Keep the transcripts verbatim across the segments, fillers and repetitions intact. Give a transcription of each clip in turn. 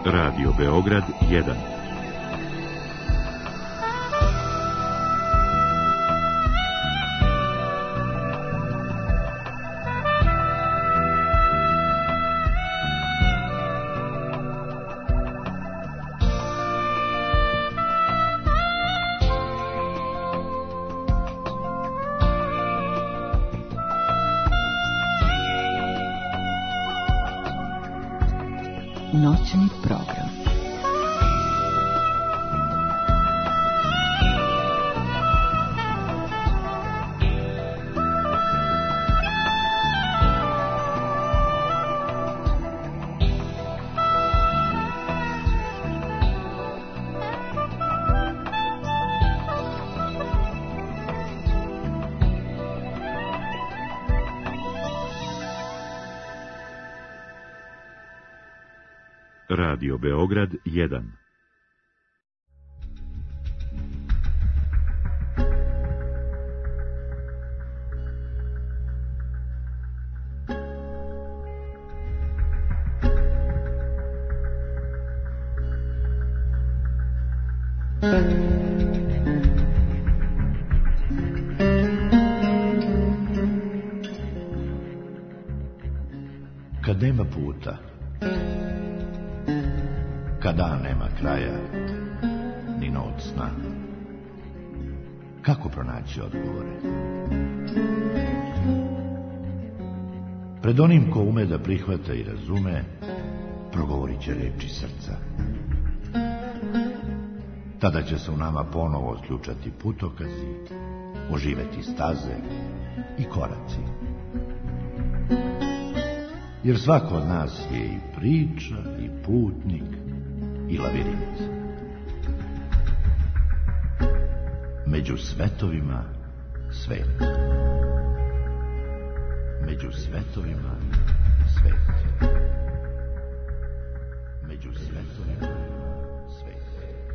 Radio Beograd jedan. Noćni program. Radio Beograd jedan. Kad nema puta, kada nema kraja, ni noć sna, kako pronaći odgovore? Pred onim ko ume da prihvata i razume, progovorit će reči srca. Tada će se u nama ponovo otključati putokazi, oživeti staze i koraci. Jer svako od nas je i priča, i putnik, i lavirint. Među svetovima svet. Među svetovima svet. Među svetovima svet.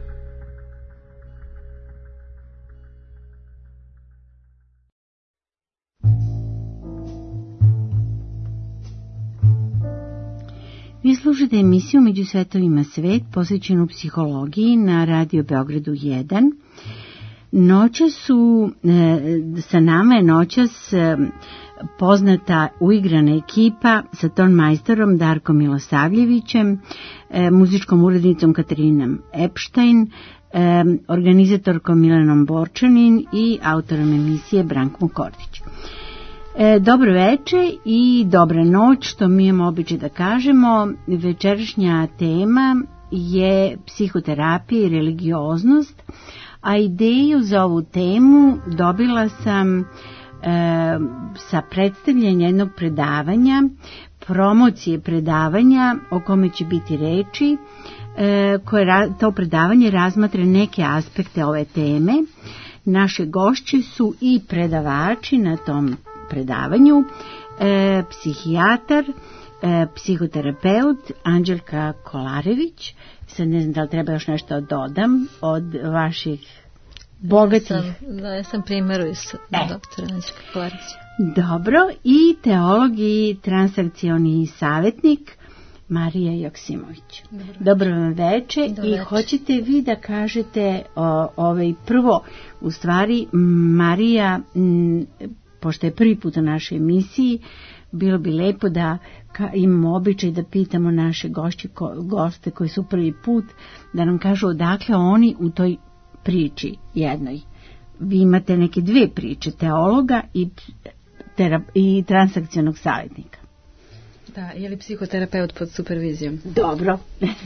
Vi slušate emisiju Među svetovima svet, posvećenu psihologiji na Radio Beogradu jedan. Noćas su, e, sa nama je noćas e, poznata uigrana ekipa sa tonmajstorom Darkom Milosavljevićem, e, muzičkom urednicom Katarinom Epštajn, e, organizatorkom Milanom Borčanin i autorom emisije Brankom Kordić. E, dobro veče i dobra noć, što mi imamo običaj da kažemo. Večerašnja tema je psihoterapija i religioznost, a ideju za ovu temu dobila sam e, sa predstavljanja jednog predavanja, promocije predavanja o kome će biti reči, e, koje to predavanje razmatra neke aspekte ove teme. Naše gošće su i predavači na tom predavanju, e, psihijatar, e, psihoterapeut Anđelka Kolarević. Sad ne znam da li treba još nešto dodam od vaših bogatih... Ja sam, da, ja sam primjeru iz e. doktora Anđelka Kolarevića. Dobro, i teolog i transakcioni savjetnik Marija Joksimović. Dobro, Dobro vam veče. Dobro i veče. Hoćete vi da kažete o, ovaj prvo, u stvari Marija, m, pošto je prvi put u našoj emisiji, bilo bi lepo da ka, imamo običaj da pitamo naše gošće, ko, goste koji su prvi put, da nam kažu odakle oni u toj priči jednoj. Vi imate neke dve priče, teologa i, terap, i transakcionog savjetnika. Da, je li psihoterapeut pod supervizijom? Dobro.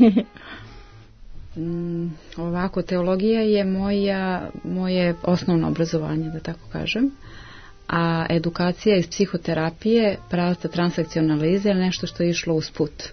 mm, ovako, teologija je moja, moje osnovno obrazovanje, da tako kažem. A edukacija iz psihoterapije, pravca transakcionalize je nešto što je išlo usput.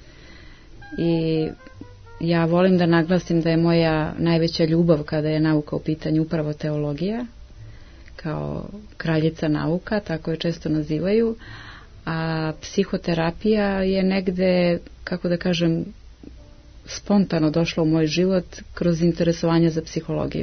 I ja volim da naglasim da je moja najveća ljubav kada je nauka u pitanju upravo teologija, kao kraljica nauka, tako je često nazivaju, a psihoterapija je negde, kako da kažem, spontano došla u moj život kroz interesovanje za psihologiju.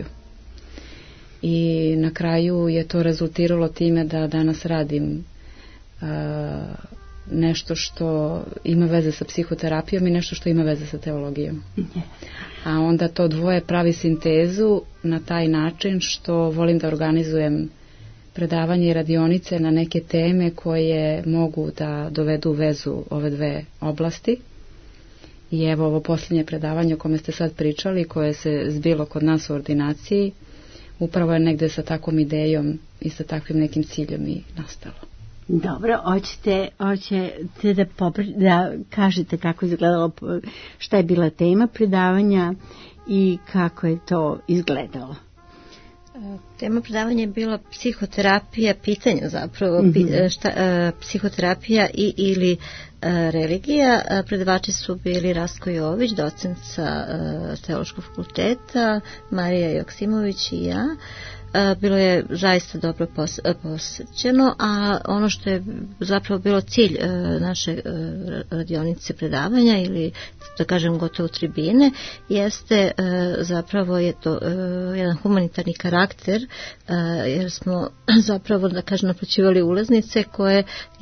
I na kraju je to rezultiralo time da danas radim uh, nešto što ima veze sa psihoterapijom i nešto što ima veze sa teologijom. A onda to dvoje pravi sintezu na taj način što volim da organizujem predavanje i radionice na neke teme koje mogu da dovedu u vezu ove dve oblasti. I evo ovo posljednje predavanje o kome ste sad pričali, koje se zbilo kod nas u ordinaciji, upravo je negde sa takvom idejom i sa takvim nekim ciljem i nastalo. Dobro, hoćete, hoćete da, popri, da kažete kako je izgledalo, šta je bila tema predavanja i kako je to izgledalo? Tema predavanja je bila psihoterapija, pitanja zapravo, mm-hmm. šta, psihoterapija i ili religija. Predavači su bili Rastko Jović, docent sa Teološkog fakulteta, Marija Joksimović i ja. Bilo je zaista dobro posjećeno, a ono što je zapravo bilo cilj naše radionice predavanja ili da kažem gotovo tribine jeste zapravo je to jedan humanitarni karakter, jer smo zapravo da kažem naplaćivali ulaznice koje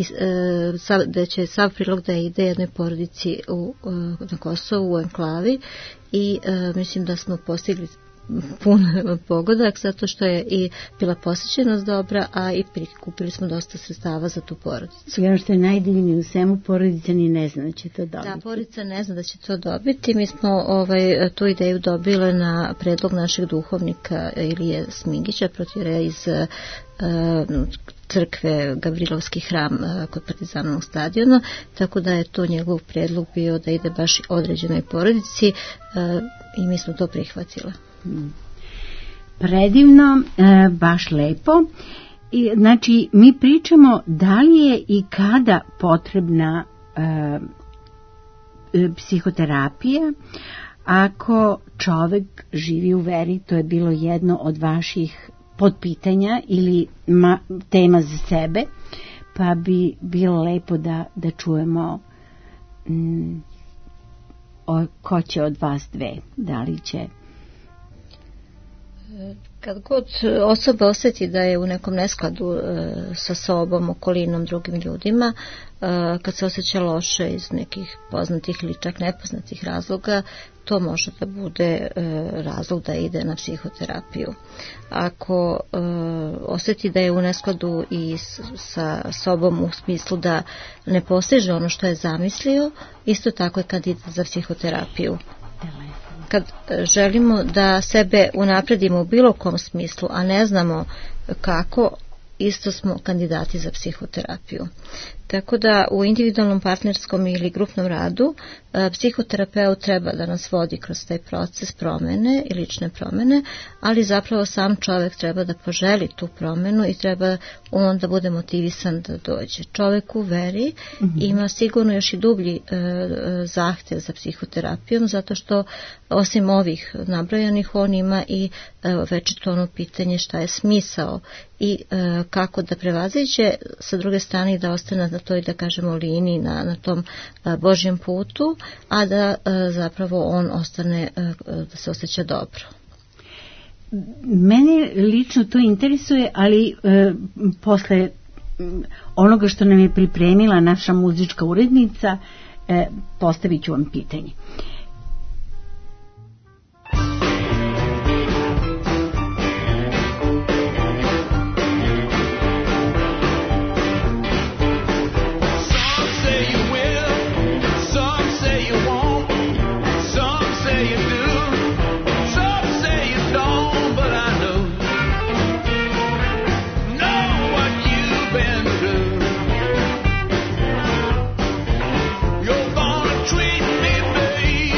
da će sav prilog da ide jednoj porodici u, na Kosovu u enklavi i mislim da smo postigli pun pogodak zato što je i bila posjećenost dobra, a i prikupili smo dosta sredstava za tu porodicu. I ono što je najdivnije u svemu, porodica ni ne zna da će to dobiti. Da, porodica ne zna da će to dobiti. Mi smo ovaj, tu ideju dobile na predlog našeg duhovnika Ilije Smigića, protijereja iz uh, crkve Gavrilovski hram uh, kod Partizanovog stadiona, tako da je to njegov predlog bio da ide baš određenoj porodici uh, i mi smo to prihvatile. Predivno, e, baš lepo. I, znači, mi pričamo da li je i kada potrebna e, psihoterapija ako čovek živi u veri. To je bilo jedno od vaših podpitanja ili ma, tema za sebe, pa bi bilo lepo da, da čujemo m, o, ko će od vas dve, da li će. Kad god osoba osjeti da je u nekom neskladu e, sa sobom, okolinom, drugim ljudima, e, kad se osjeća loše iz nekih poznatih ili čak nepoznatih razloga, to može da bude e, razlog da ide na psihoterapiju. Ako e, osjeti da je u neskladu i s, sa sobom u smislu da ne postiže ono što je zamislio, isto tako je kandidat za psihoterapiju. Kad želimo da sebe unapredimo u bilo kom smislu, a ne znamo kako, isto smo kandidati za psihoterapiju. Tako da u individualnom, partnerskom ili grupnom radu psihoterapeut treba da nas vodi kroz taj proces promene i lične promene, ali zapravo sam čovjek treba da poželi tu promenu i treba on da bude motivisan da dođe. Čovjek u veri mm-hmm. ima sigurno još i dublji e, zahtev za psihoterapijom, zato što osim ovih nabrojanih on ima i e, večito ono pitanje šta je smisao i e, kako da prevaziđe, sa druge strane da ostane na toj, da kažemo, liniji, na, na tom a, Božjem putu, a da a, zapravo on ostane, a, da se osjeća dobro. Mene lično to interesuje, ali e, posle onoga što nam je pripremila naša muzička urednica, e, postavit ću vam pitanje. Treat me, babe.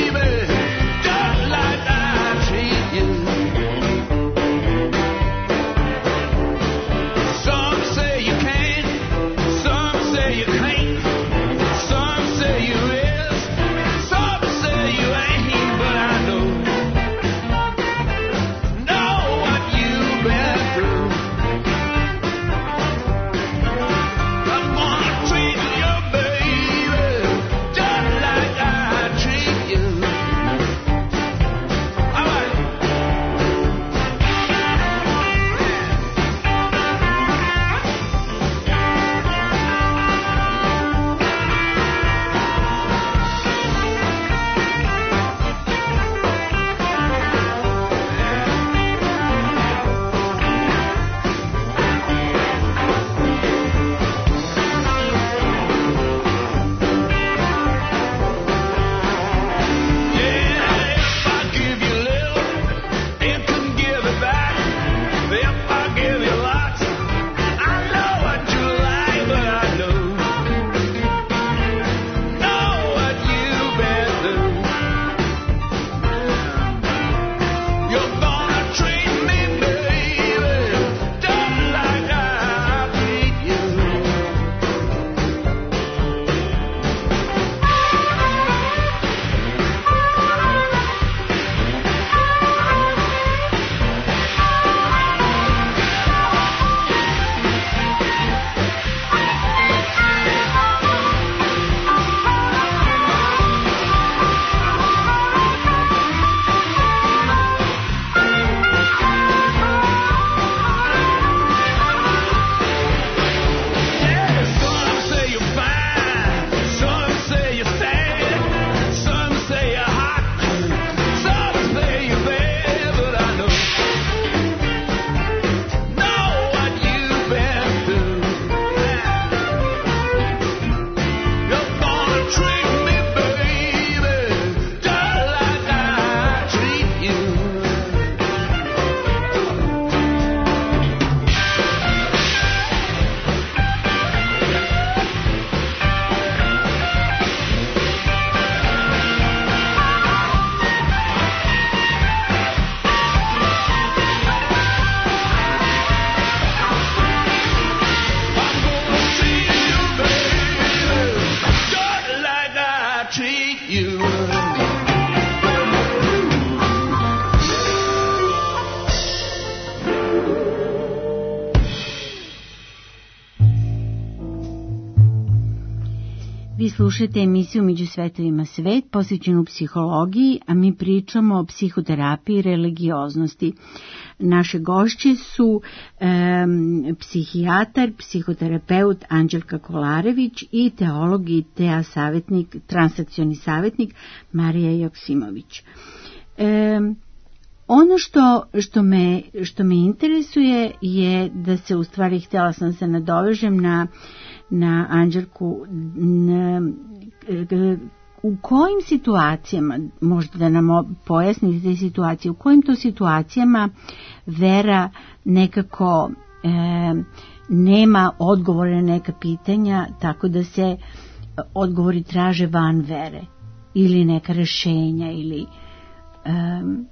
slušate emisiju Među svetovima svet, posvećenu psihologiji, a mi pričamo o psihoterapiji i religioznosti. Naše gošće su um, psihijatar, psihoterapeut Anđelka Kolarević i teolog i T A savjetnik, transakcioni savjetnik Marija Joksimović. Um, Ono što, što, me, što me interesuje je da se, u stvari htjela sam se nadovežem na, na Anđelku, na, u kojim situacijama, možda da nam pojasnite te situacije, u kojim to situacijama vera nekako e, nema odgovore na neka pitanja, tako da se odgovori traže van vere ili neka rešenja ili... E,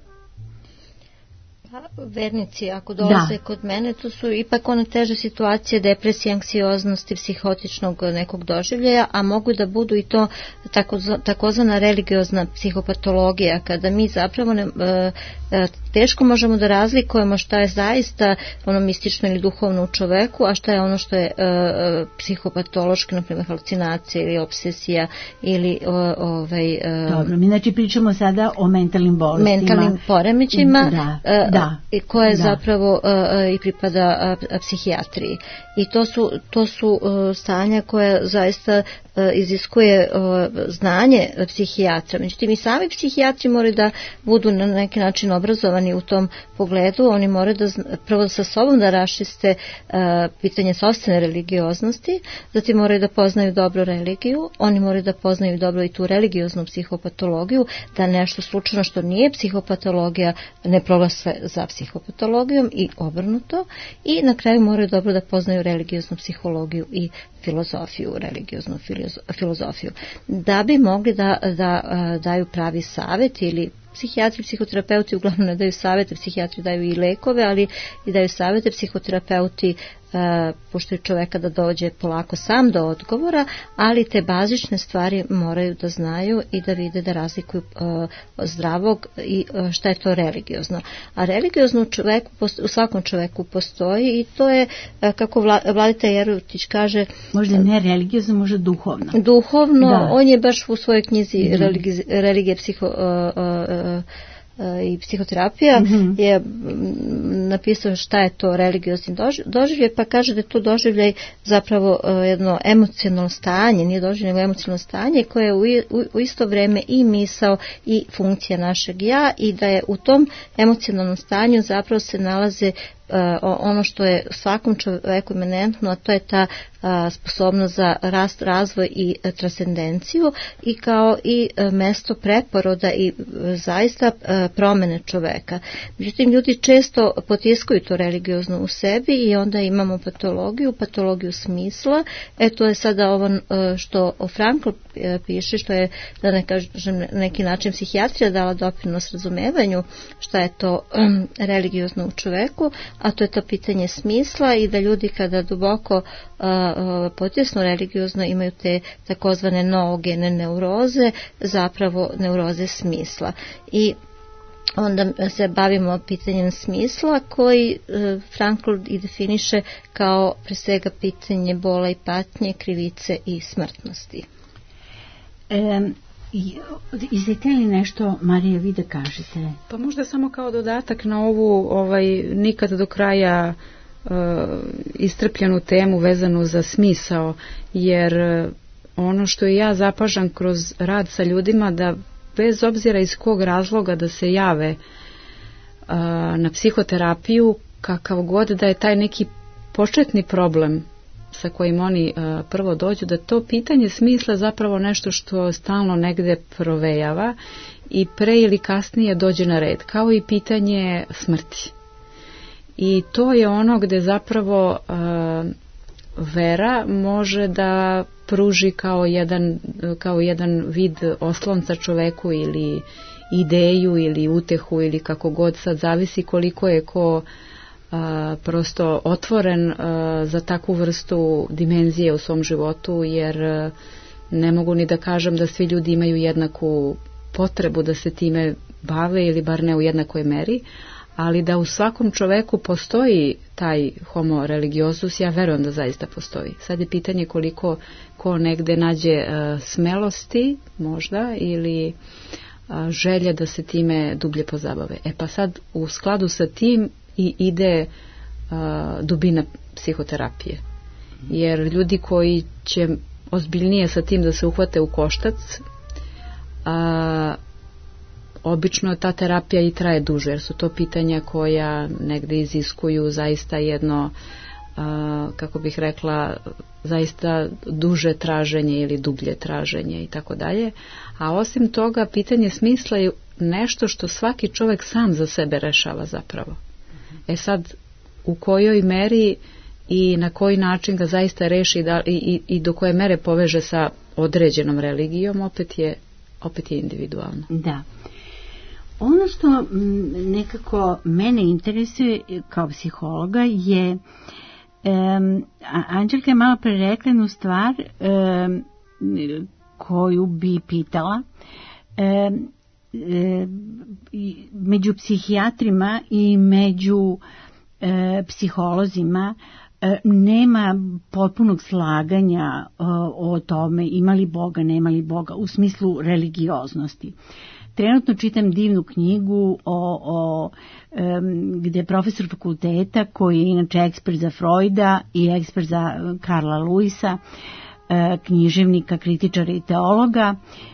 Vernici, ako dolaze da. kod mene, to su ipak one teže situacije depresije, anksioznosti, psihotičnog nekog doživljaja, a mogu da budu i to tako, takozvana religiozna psihopatologija, kada mi zapravo ne, e, teško možemo da razlikujemo šta je zaista ono mistično ili duhovno u čoveku, a šta je ono što je e, psihopatološki, na primjer halucinacija ili obsesija ili o, ovaj... E, Dobro, mi znači pričamo sada o mentalnim bolestima. Mentalnim poremećima. Da, e, da. koje Da. zapravo uh, i pripada uh, psihijatriji. I to su, to su uh, stanja koja zaista uh, iziskuje uh, znanje psihijatra. Međutim, i sami psihijatri moraju da budu na neki način obrazovani u tom pogledu. Oni moraju da prvo sa sobom da raščiste uh, pitanje sopstvene religioznosti, zatim moraju da poznaju dobro religiju, oni moraju da poznaju dobro i tu religioznu psihopatologiju, da nešto slučajno što nije psihopatologija ne proglase za psihopatologijom i obrnuto, i na kraju moraju dobro da poznaju religioznu psihologiju i filozofiju, religioznu filozofiju, da bi mogli da, da daju pravi savjet. Ili psihijatri, psihoterapeuti uglavnom ne daju savjete, psihijatri daju i lekove, ali i daju savjete, psihoterapeuti Uh, puštaju čoveka da dođe polako sam do odgovora, ali te bazične stvari moraju da znaju i da vide, da razlikuju uh, zdravog i uh, šta je to religiozno. A religiozno u, čoveku, u svakom čoveku postoji i to je, uh, kako Vla, Vladeta Jerotić kaže... Možda ne religiozno, možda duhovno. Duhovno, da. On je baš u svojoj knjizi mm-hmm. religije, religije psiho... Uh, uh, uh, i psihoterapija mm-hmm. je napisao šta je to religiozni doživljaj, pa kaže da je to doživljaj zapravo jedno emocionalno stanje, nije doživljaj nego emocionalno stanje koje je u, u, u isto vrijeme i misao i funkcija našeg ja, i da je u tom emocionalnom stanju zapravo se nalaze Uh, ono što je svakom čovjeku imanentno, a to je ta uh, sposobnost za rast, razvoj i uh, transcendenciju, i kao i uh, mesto preporoda i uh, zaista uh, promene čovjeka. Međutim, ljudi često potiskuju to religiozno u sebi i onda imamo patologiju, patologiju smisla. E to je sada ovo uh, što o Frankl uh, piše, što je, da ne kažem, neki način psihijatrija dala doprinos razumevanju šta je to um, religiozno u čovjeku, a to je to pitanje smisla, i da ljudi kada duboko uh, uh, potjesno religiozno imaju te takozvane noogene neuroze, zapravo neuroze smisla. I onda se bavimo pitanjem smisla, koji uh, Frankl i definiše kao pre svega pitanje bola i patnje, krivice i smrtnosti. Um. Izete li nešto, Marija, vi da kažete? Pa možda samo kao dodatak na ovu ovaj, nikad do kraja uh, istrpljenu temu vezanu za smisao, jer uh, ono što ja zapažam kroz rad sa ljudima, da bez obzira iz kog razloga da se jave uh, na psihoterapiju, kakav god da je taj neki početni problem sa kojim oni uh, prvo dođu, da to pitanje smisla zapravo nešto što stalno negde provejava i pre ili kasnije dođe na red, kao i pitanje smrti. I to je ono gde zapravo uh, vera može da pruži kao jedan, kao jedan vid oslonca čoveku, ili ideju ili utehu, ili kako god, sad zavisi koliko je ko a, prosto otvoren a, za takvu vrstu dimenzije u svom životu, jer a, ne mogu ni da kažem da svi ljudi imaju jednaku potrebu da se time bave, ili bar ne u jednakoj meri, ali da u svakom čoveku postoji taj homo religiosus, ja verujem da zaista postoji. Sad je pitanje koliko ko negde nađe uh, smelosti možda ili uh, želje da se time dublje pozabave. E pa sad u skladu sa tim i ide uh, dubina psihoterapije. Jer ljudi koji će ozbiljnije sa tim da se uhvate u koštac, a, obično ta terapija i traje duže, jer su to pitanja koja negde iziskuju zaista jedno, a, kako bih rekla, zaista duže traženje ili dublje traženje i tako dalje. A osim toga, pitanje smisla je nešto što svaki čovjek sam za sebe rešava zapravo. E sad, u kojoj meri i na koji način ga zaista reši da, i, i, i do koje mere poveže sa određenom religijom, opet je, opet je individualno. Da. Ono što nekako mene interesuje kao psihologa je, um, Anđelka je malo pre rekla jednu stvar um, koju bi pitala. Um, um, među psihijatrima i među um, psiholozima nema potpunog slaganja o, o tome ima li Boga, nema li Boga u smislu religioznosti. Trenutno čitam divnu knjigu o, o um, gde je profesor fakulteta koji je inače ekspert za Freuda i ekspert za Karla Luisa, uh, književnika, kritičara i teologa,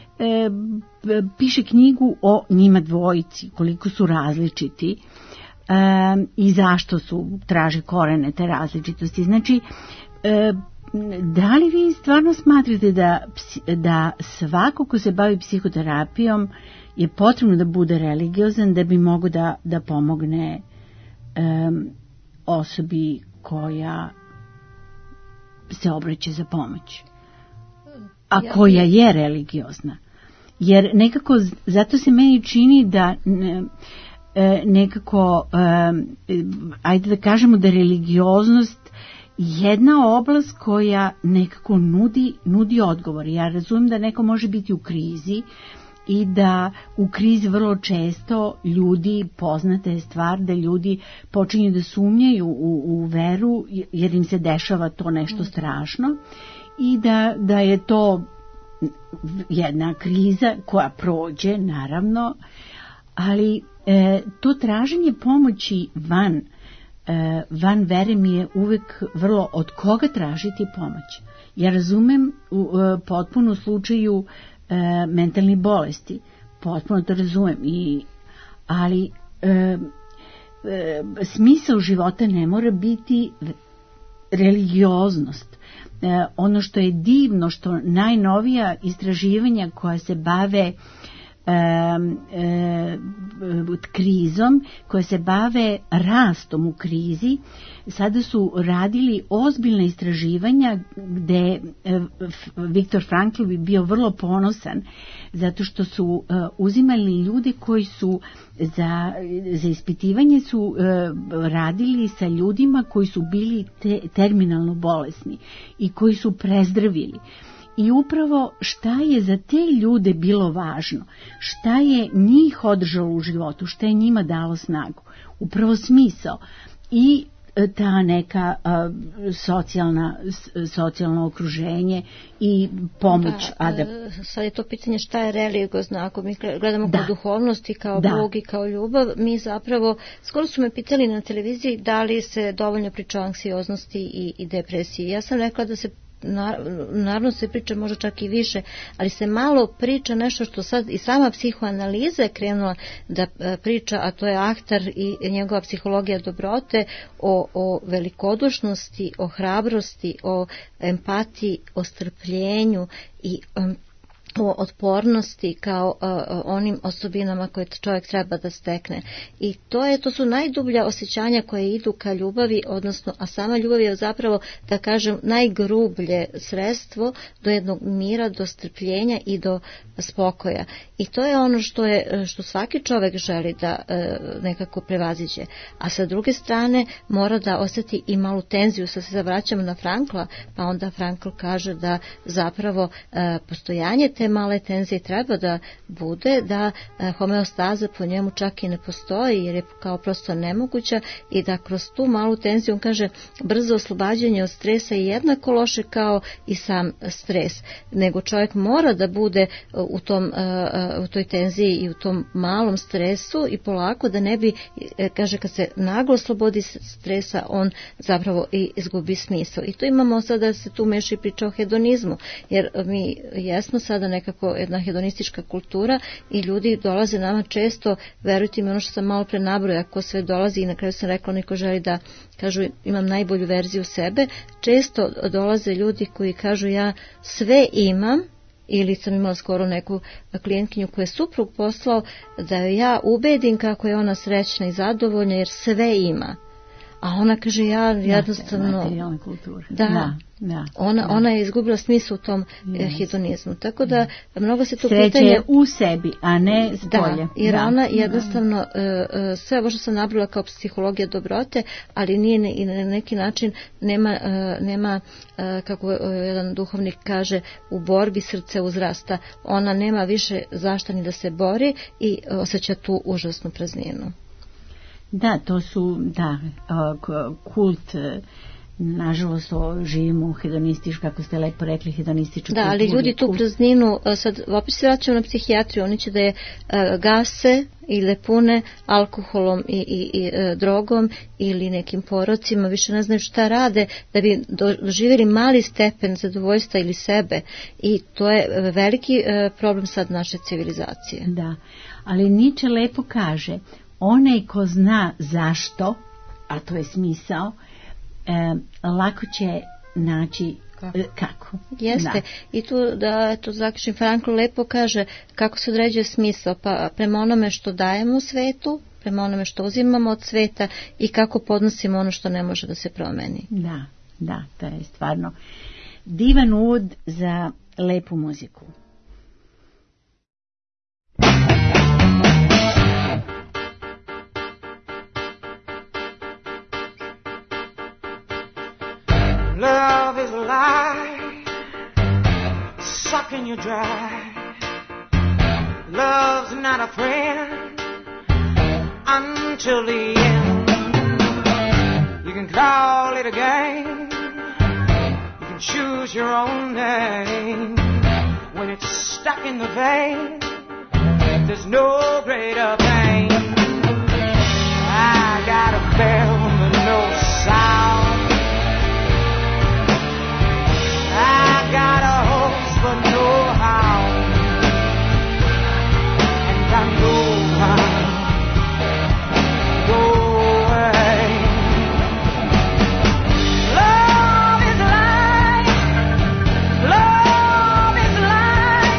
uh, piše knjigu o njima dvojici, koliko su različiti Um, i zašto su traže korene te različitosti. Znači, um, da li vi stvarno smatrate da, da svako ko se bavi psihoterapijom je potrebno da bude religiozan da bi mogo da, da pomogne um, osobi koja se obraća za pomoć, a koja je religiozna? Jer nekako, zato se meni čini da ne, nekako, ajde da kažemo da religioznost jedna oblast koja nekako nudi, nudi odgovor. Ja razumijem da neko može biti u krizi i da u krizi vrlo često ljudi, poznata je stvar da ljudi počinju da sumnjaju u, u veru jer im se dešava to nešto strašno i da, da je to jedna kriza koja prođe, naravno, ali E, to traženje pomoći van, e, van vere mi je uvek vrlo od koga tražiti pomoć. Ja razumem u e, potpuno slučaju e, mentalnih bolesti, potpuno to razumem, i, ali e, e, smisao života ne mora biti religioznost. E, ono što je divno, što najnovija istraživanja koja se bave E, e, krizom, koje se bave rastom u krizi, sada su radili ozbiljna istraživanja gde e, Viktor Frankl bi bio vrlo ponosan zato što su e, uzimali ljude koji su za, za ispitivanje su e, radili sa ljudima koji su bili te, terminalno bolesni i koji su prezdravili. I upravo šta je za te ljude bilo važno, šta je njih održalo u životu, šta je njima dalo snagu, upravo smisao i ta neka uh, socijalna, socijalno okruženje i pomoć. Da, adap... sad je to pitanje šta je religiozno, ako mi gledamo da. kao duhovnost i kao da. Bog i kao ljubav, mi zapravo, skoro su me pitali na televiziji da li se dovoljno priča o anksioznosti i, i depresiji. Ja sam rekla da se naravno se priča možda čak i više, ali se malo priča nešto što sad i sama psihoanaliza je krenula da priča, a to je Ahtar i njegova psihologija dobrote, o, o velikodušnosti, o hrabrosti, o empatiji, o strpljenju i um, o otpornosti kao uh, onim osobinama koje čovjek treba da stekne. I to je to su najdublja osjećanja koje idu ka ljubavi, odnosno, a sama ljubav je zapravo, da kažem, najgrublje sredstvo do jednog mira, do strpljenja i do spokoja. I to je ono što je što svaki čovjek želi da uh, nekako prevaziđe. A sa druge strane mora da osjeti i malu tenziju. Sad se zavraćamo na Frankla, pa onda Frankl kaže da zapravo uh, postojanje te te male tenzije treba da bude, da e, homeostaza po njemu čak i ne postoji, jer je kao prosto nemoguća, i da kroz tu malu tenziju, on kaže, brzo oslobađanje od stresa je jednako loše kao i sam stres, nego čovjek mora da bude u, tom, u toj tenziji i u tom malom stresu i polako, da ne bi, kaže, kad se naglo oslobodi stresa, on zapravo i izgubi smisao. I to imamo sada, da se tu meši priča o hedonizmu, jer mi jesmo sada nekako jedna hedonistička kultura i ljudi dolaze nama često, verujte mi, ono što sam malo pre nabroja, ako sve dolazi, i na kraju sam rekla, niko želi da, kažu, imam najbolju verziju sebe, često dolaze ljudi koji kažu, ja sve imam, ili sam imala skoro neku klijentkinju koju je suprug poslao da ja ubedim kako je ona srećna i zadovoljna jer sve ima. A ona kaže, ja jednostavno... Da, da, da, ona, da. ona je izgubila smisao u tom yes. hedonizmu. Tako da mnogo se tu sreće pitanje... je u sebi, a ne s polja. Da, jer da. ona jednostavno, da. sve ovo što sam nabrala kao psihologija dobrote, ali nije i na neki način nema, nema, kako jedan duhovnik kaže, u borbi srce uzrasta. Ona nema više zašta ni da se bori i osjeća tu užasnu prazninu. Da, to su, da, kult, nažalost živimo u hedonističku, kako ste lepo rekli, hedonističku. Da, ali ljudi tu prazninu, sad opet se vraćamo na psihijatriju, oni će da je gase ili pune alkoholom i, i, i drogom ili nekim porocima, više ne znaju šta rade da bi doživjeli mali stepen zadovoljstva ili sebe, i to je veliki problem sad naše civilizacije. Da, ali Nietzsche lepo kaže, onaj ko zna zašto, a to je smisao, e, lako će naći kako. E, kako. Jeste. Da. I tu da to zaključim, Frankl lepo kaže kako se određuje smisao, pa prema onome što dajemo u svetu, prema onome što uzimamo od sveta i kako podnosimo ono što ne može da se promeni. Da, da, to je stvarno divan uvod za lepu muziku. Love is a lie, sucking you dry. Love's not a friend until the end. You can call it a game, you can choose your own name. When it's stuck in the vein, there's no greater pain. I got a bell but no sound, I got a horse but no hound, and I know I'll go away. Love is life, love is life,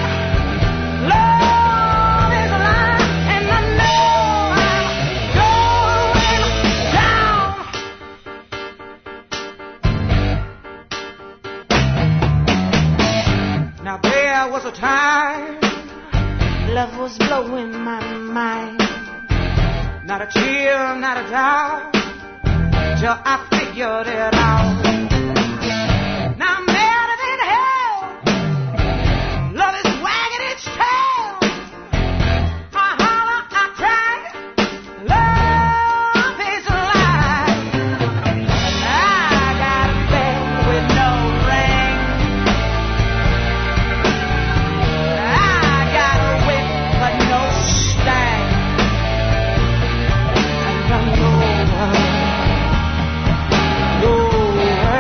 love is life, and I know I'm going down. Now there was a time love was blowing my mind, not a tear, not a doubt, till I figured it out. Now I'm better than hell, love is wagging its tail. I holler, I cry, love is alive. I got a bell with no ring, I got a whip but no stang, and I know, know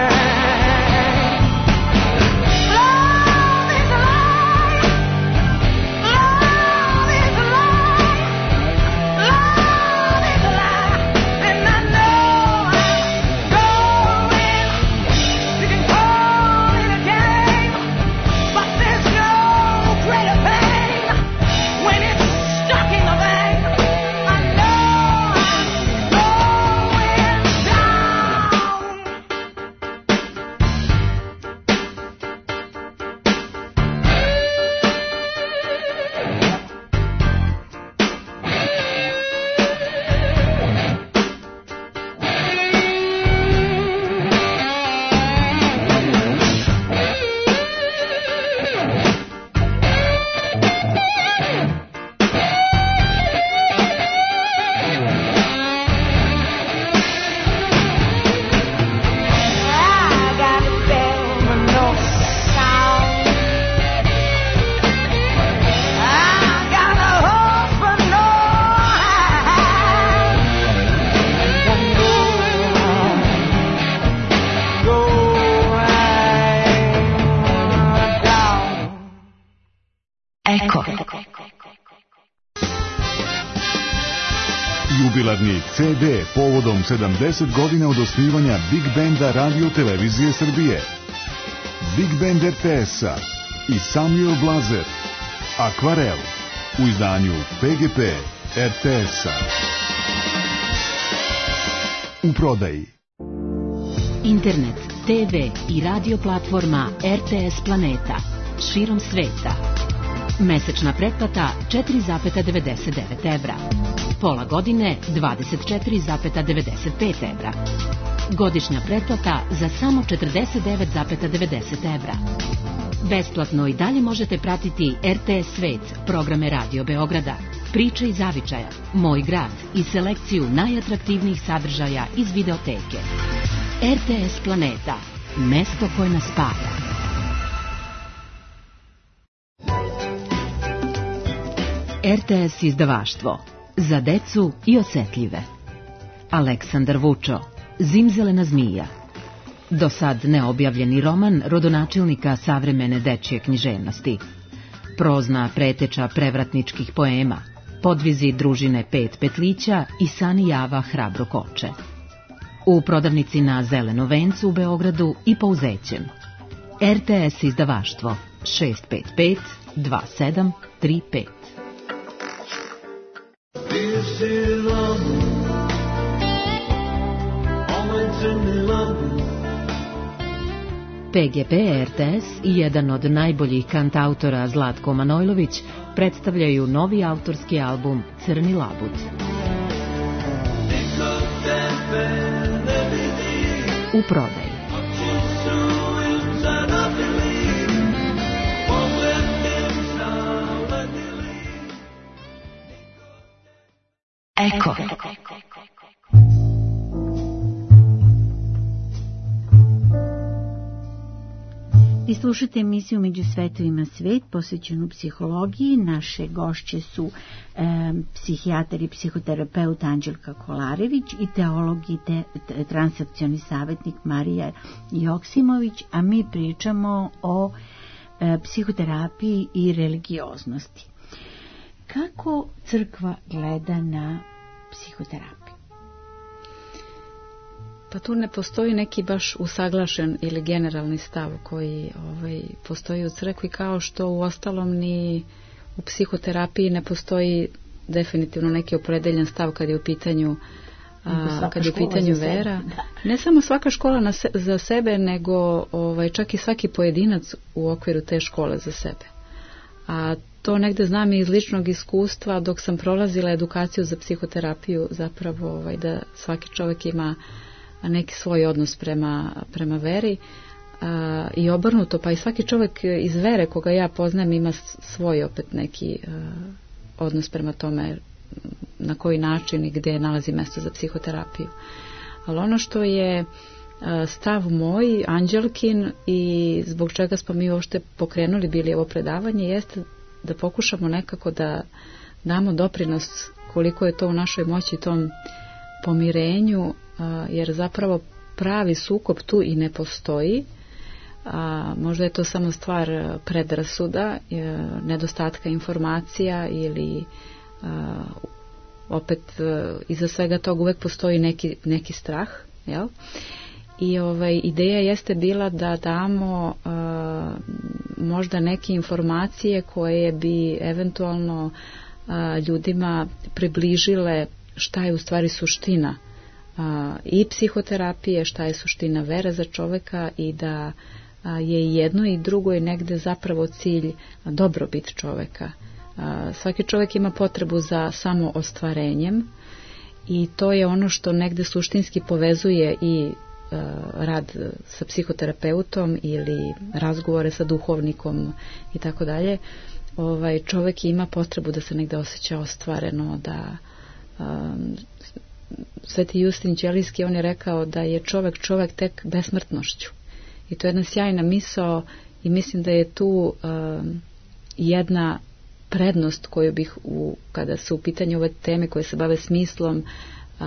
Jubilarni ce de povodom sedamdeset godina od osnivanja Big Benda Radio Televizije Srbije. Big Band er te es-a i Samuel Blazer. Akvarel u izdanju pe ge pe er te es-a. U prodaji. Internet, te ve i radio platforma er te es Planeta širom sveta. Mesečna pretplata četiri zarez devedeset devet evra. Pola godine dvadeset četiri zarez devedeset pet evra. Godišnja pretplata za samo četrdeset devet zarez devedeset evra. Besplatno i dalje možete pratiti er te es Svet, programe Radio Beograda, Priče iz zavičaja, Moj grad i selekciju najatraktivnijih sadržaja iz videoteke. er te es Planeta, mesto koje nas spaja. er te es izdavaštvo, za decu i osetljive. Aleksandar Vučo, Zimzelena zmija. Do sad neobjavljeni roman rodonačelnika savremene dečje književnosti. Prozna preteča prevratničkih poema, podvizi družine Pet petlića i Sani Java hrabro koče. U prodavnici na Zelenom vencu u Beogradu i po Uzećem. er te es izdavaštvo šest pet pet dva sedam tri pet. pe ge pe er te es i jedan od najboljih kantautora Zlatko Manojlović predstavljaju novi autorski album Crni labud. U prodaji. Eko. Vi slušate emisiju Među svetovima svet posvećenu psihologiji. Naše gošće su e, psihijatar i psihoterapeut Anđelka Kolarević i teolog i te, te, transakcioni savjetnik Marija Joksimović, a mi pričamo o e, psihoterapiji i religioznosti. Kako crkva gleda na psihoterapiju? Pa tu ne postoji neki baš usaglašen ili generalni stav koji ovaj, postoji u crkvi, kao što u ostalom ni u psihoterapiji ne postoji definitivno neki opredeljen stav kad je u pitanju, a, kad je u pitanju vera. Ne samo svaka škola na se, za sebe, nego ovaj, čak i svaki pojedinac u okviru te škole za sebe. A to negde znam i iz ličnog iskustva dok sam prolazila edukaciju za psihoterapiju, zapravo ovaj, da svaki čovjek ima neki svoj odnos prema, prema veri a, i obrnuto, pa i svaki čovjek iz vere koga ja poznajem ima svoj opet neki a, odnos prema tome na koji način i gdje nalazi mjesto za psihoterapiju. Ali ono što je a, stav moj, Anđelkin, i zbog čega smo mi uopšte pokrenuli bili ovo predavanje, jeste da pokušamo nekako da damo doprinos koliko je to u našoj moći tom pomirenju, jer zapravo pravi sukob tu i ne postoji. A, možda je to samo stvar predrasuda, nedostatka informacija ili a, opet a, iza svega toga uvek postoji neki, neki strah, jel? I ovaj, ideja jeste bila da damo a, možda neke informacije koje bi eventualno a, ljudima približile šta je u stvari suština a, i psihoterapije, šta je suština vere za čoveka i da a, je i jedno i drugo i negde zapravo cilj a, dobrobit čoveka. A, svaki čovek ima potrebu za samo ostvarenjem i to je ono što negde suštinski povezuje i a, rad sa psihoterapeutom ili razgovore sa duhovnikom i tako dalje. Ovaj, čovek ima potrebu da se negde osjeća ostvareno, da Um, Sveti Justin Ćelijski, on je rekao da je čovek čovek tek besmrtnošću i to je jedna sjajna misao i mislim da je tu um, jedna prednost koju bih u, kada su u pitanju ove teme koje se bave smislom, uh,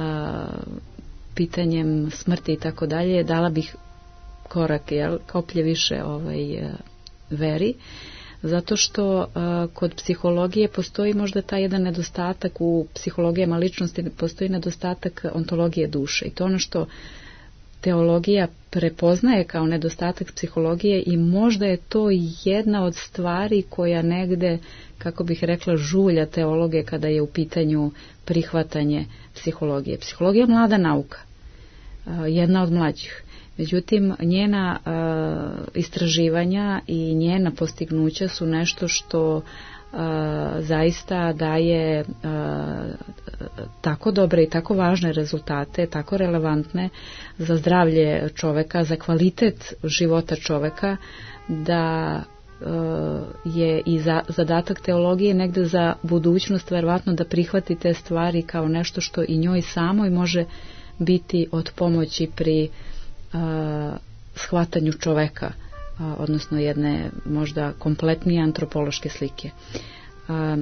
pitanjem smrti i tako dalje, dala bih korak, jel, koplje više ovaj, uh, veri, Zato što uh, kod psihologije postoji možda taj jedan nedostatak, u psihologijama ličnosti postoji nedostatak ontologije duše i to ono što teologija prepoznaje kao nedostatak psihologije i možda je to jedna od stvari koja negde, kako bih rekla, žulja teologe kada je u pitanju prihvatanje psihologije. Psihologija je mlada nauka, jedna od mlađih. Međutim, njena uh, istraživanja i njena postignuća su nešto što uh, zaista daje uh, tako dobre i tako važne rezultate, tako relevantne za zdravlje čoveka, za kvalitet života čoveka, da uh, je i za, zadatak teologije negde za budućnost verovatno da prihvati te stvari kao nešto što i njoj samoj može biti od pomoći pri Uh, shvatanju čoveka, uh, odnosno jedne možda kompletnije antropološke slike. Uh,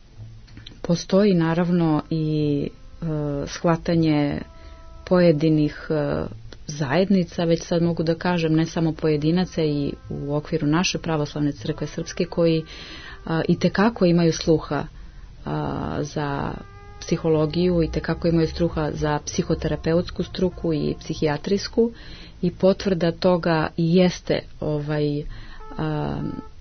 postoji naravno i uh, shvatanje pojedinih uh, zajednica, već sad mogu da kažem ne samo pojedinaca i u okviru naše pravoslavne crkve srpske koji uh, i tekako imaju sluha uh, za psihologiju i tekako imaju struha za psihoterapeutsku struku i psihijatrijsku i potvrda toga i jeste ovaj, a,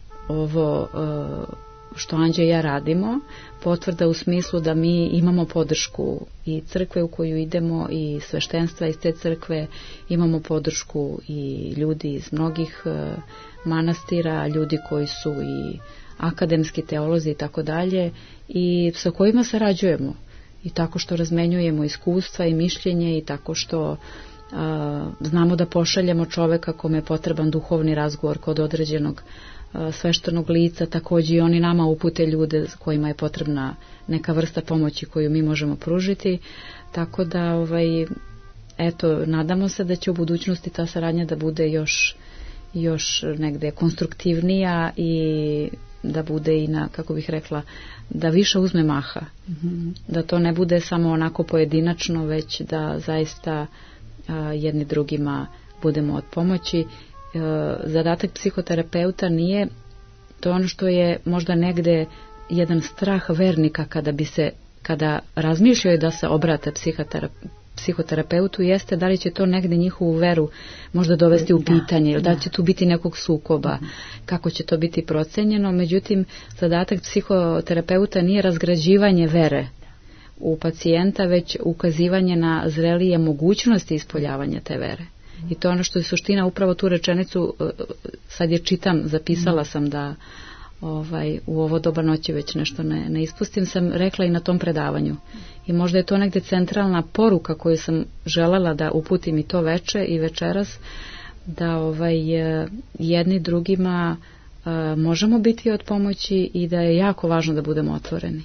ovo a, što Anđe i ja radimo, potvrda u smislu da mi imamo podršku i crkve u koju idemo i sveštenstva iz te crkve, imamo podršku i ljudi iz mnogih a, manastira, ljudi koji su i akademski teolozi i tako dalje i sa kojima sarađujemo i tako što razmenjujemo iskustva i mišljenje i tako što a, znamo da pošaljemo čoveka kome je potreban duhovni razgovor kod određenog a, sveštenog lica, takođe i oni nama upute ljude kojima je potrebna neka vrsta pomoći koju mi možemo pružiti, tako da ovaj, eto, nadamo se da će u budućnosti ta saradnja da bude još, još negde konstruktivnija i da bude i na, kako bih rekla, da više uzme maha. Mm-hmm. Da to ne bude samo onako pojedinačno, već da zaista a, jedni drugima budemo od pomoći. E, zadatak psihoterapeuta nije to ono što je možda negde jedan strah vernika kada bi se, kada razmišljaju da se obrate psihoterapeutu, psihoterapeutu jeste da li će to negde njihovu veru možda dovesti u pitanje ili da, da će tu biti nekog sukoba, kako će to biti procenjeno. Međutim, zadatak psihoterapeuta nije razgrađivanje vere u pacijenta, već ukazivanje na zrelije mogućnosti ispoljavanja te vere. I to je ono što je suština, upravo tu rečenicu, sad je čitam, zapisala sam da ovaj, u ovo doba noći već nešto ne, ne ispustim, sam rekla i na tom predavanju. I možda je to negde centralna poruka koju sam želela da uputim i to veče i večeras, da ovaj, jedni drugima uh, možemo biti od pomoći i da je jako važno da budemo otvoreni.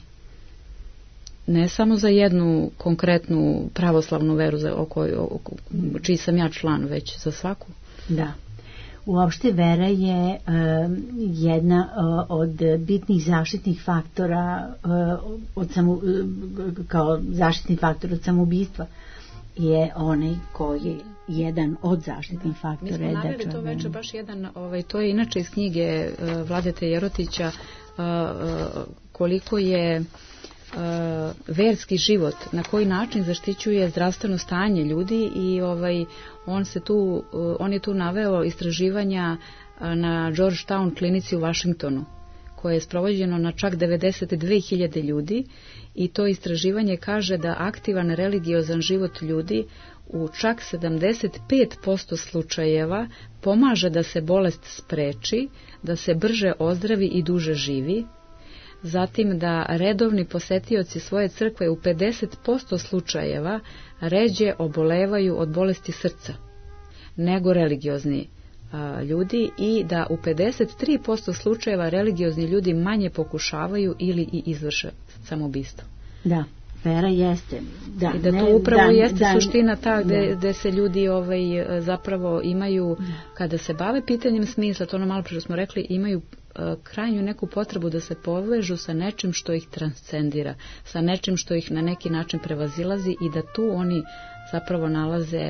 Ne samo za jednu konkretnu pravoslavnu veru za, o kojoj, o, čiji sam ja član, već za svaku. Da. Uopšte vera je uh, jedna uh, od bitnih zaštitnih faktora uh, od samo, uh, kao zaštitni faktor od samoubistva je onaj koji je jedan od zaštitnih faktora. Mi smo naveli to veče baš jedan, ovaj, to je inače iz knjige uh, Vladete Jerotića, uh, uh, koliko je Uh, verski život, na koji način zaštićuje zdravstveno stanje ljudi i ovaj, on, se tu, uh, on je tu naveo istraživanja uh, na Georgetown klinici u Vašingtonu, koje je sprovođeno na čak devedeset dve hiljade ljudi i to istraživanje kaže da aktivan religiozan život ljudi u čak sedamdeset pet posto slučajeva pomaže da se bolest spreči, da se brže ozdravi i duže živi. Zatim da redovni posetioci svoje crkve u pedeset posto slučajeva ređe obolevaju od bolesti srca nego religiozni a, ljudi i da u pedeset tri posto slučajeva religiozni ljudi manje pokušavaju ili i izvrše samoubistvo. Da, vera jeste. Da, I da to ne, upravo da, jeste da, suština ta gde, da. gde se ljudi ovaj, zapravo imaju, kada se bave pitanjem smisla, to ono malo pre što smo rekli, imaju krajnju neku potrebu da se povežu sa nečim što ih transcendira, sa nečim što ih na neki način prevazilazi i da tu oni zapravo nalaze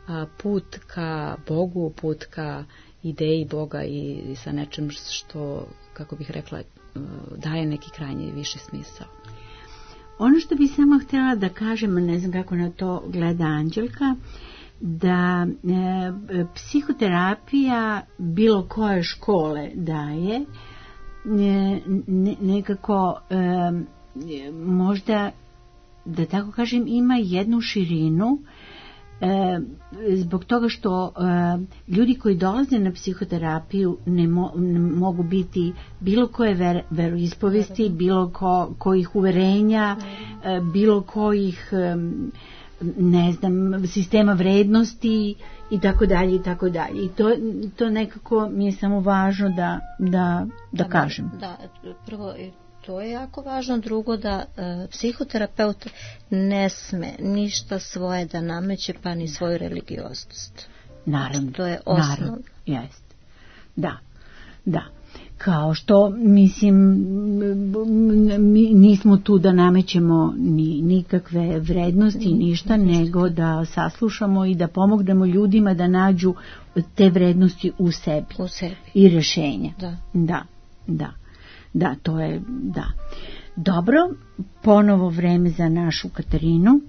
put ka Bogu, put ka ideji Boga i, i sa nečim što, kako bih rekla, daje neki krajnji više smisao. Ono što bi samo htjela da kažem, ne znam kako na to gleda Anđelka, da e, psihoterapija bilo koje škole daje e, ne, nekako e, možda, da tako kažem, ima jednu širinu e, zbog toga što e, ljudi koji dolaze na psihoterapiju ne, mo, ne mogu biti bilo koje ver, veroispovesti, bilo ko, kojih uverenja, e, bilo kojih e, ne znam, sistema vrednosti i tako dalje i tako dalje. I to, to nekako mi je samo važno da, da, da kažem. Da, prvo to je jako važno, drugo da e, psihoterapeut ne sme ništa svoje da nameće, pa ni svoju religioznost. Naravno. To je osnovno. Naravno, jest. Da, da. Kao što, mislim, mi nismo tu da namećemo ni, nikakve vrednosti, ništa, nego da saslušamo i da pomognemo ljudima da nađu te vrednosti u sebi. U sebi. I rješenja. Da. Da, da. Da, to je, da. Dobro, ponovo vreme za našu Katarinu.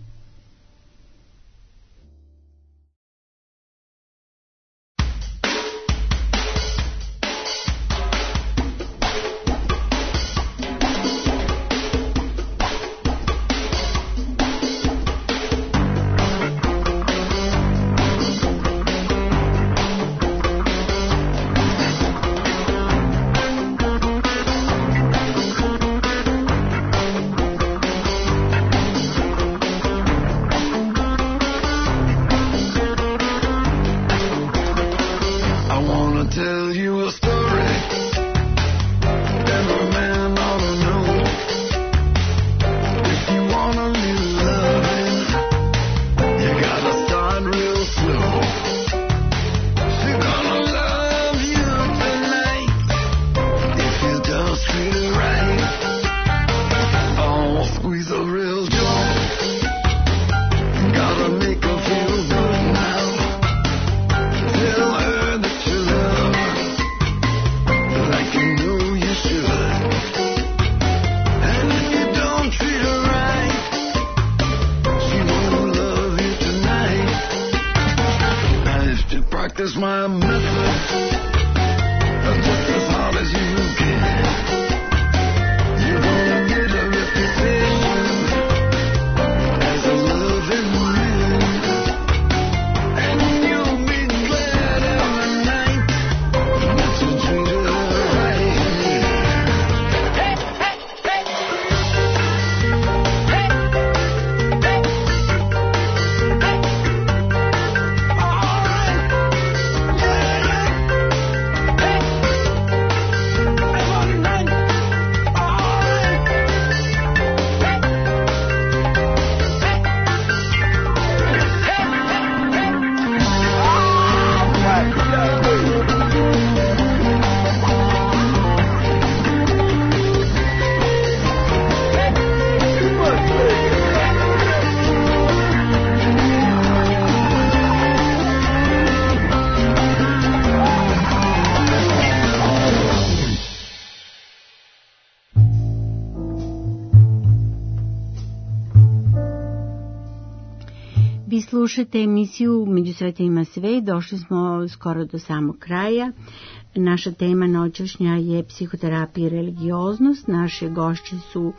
Slušajte emisiju Među svetovima sve, došli smo skoro do samog kraja. Naša tema noćašnja je psihoterapija i religioznost. Naše gošće su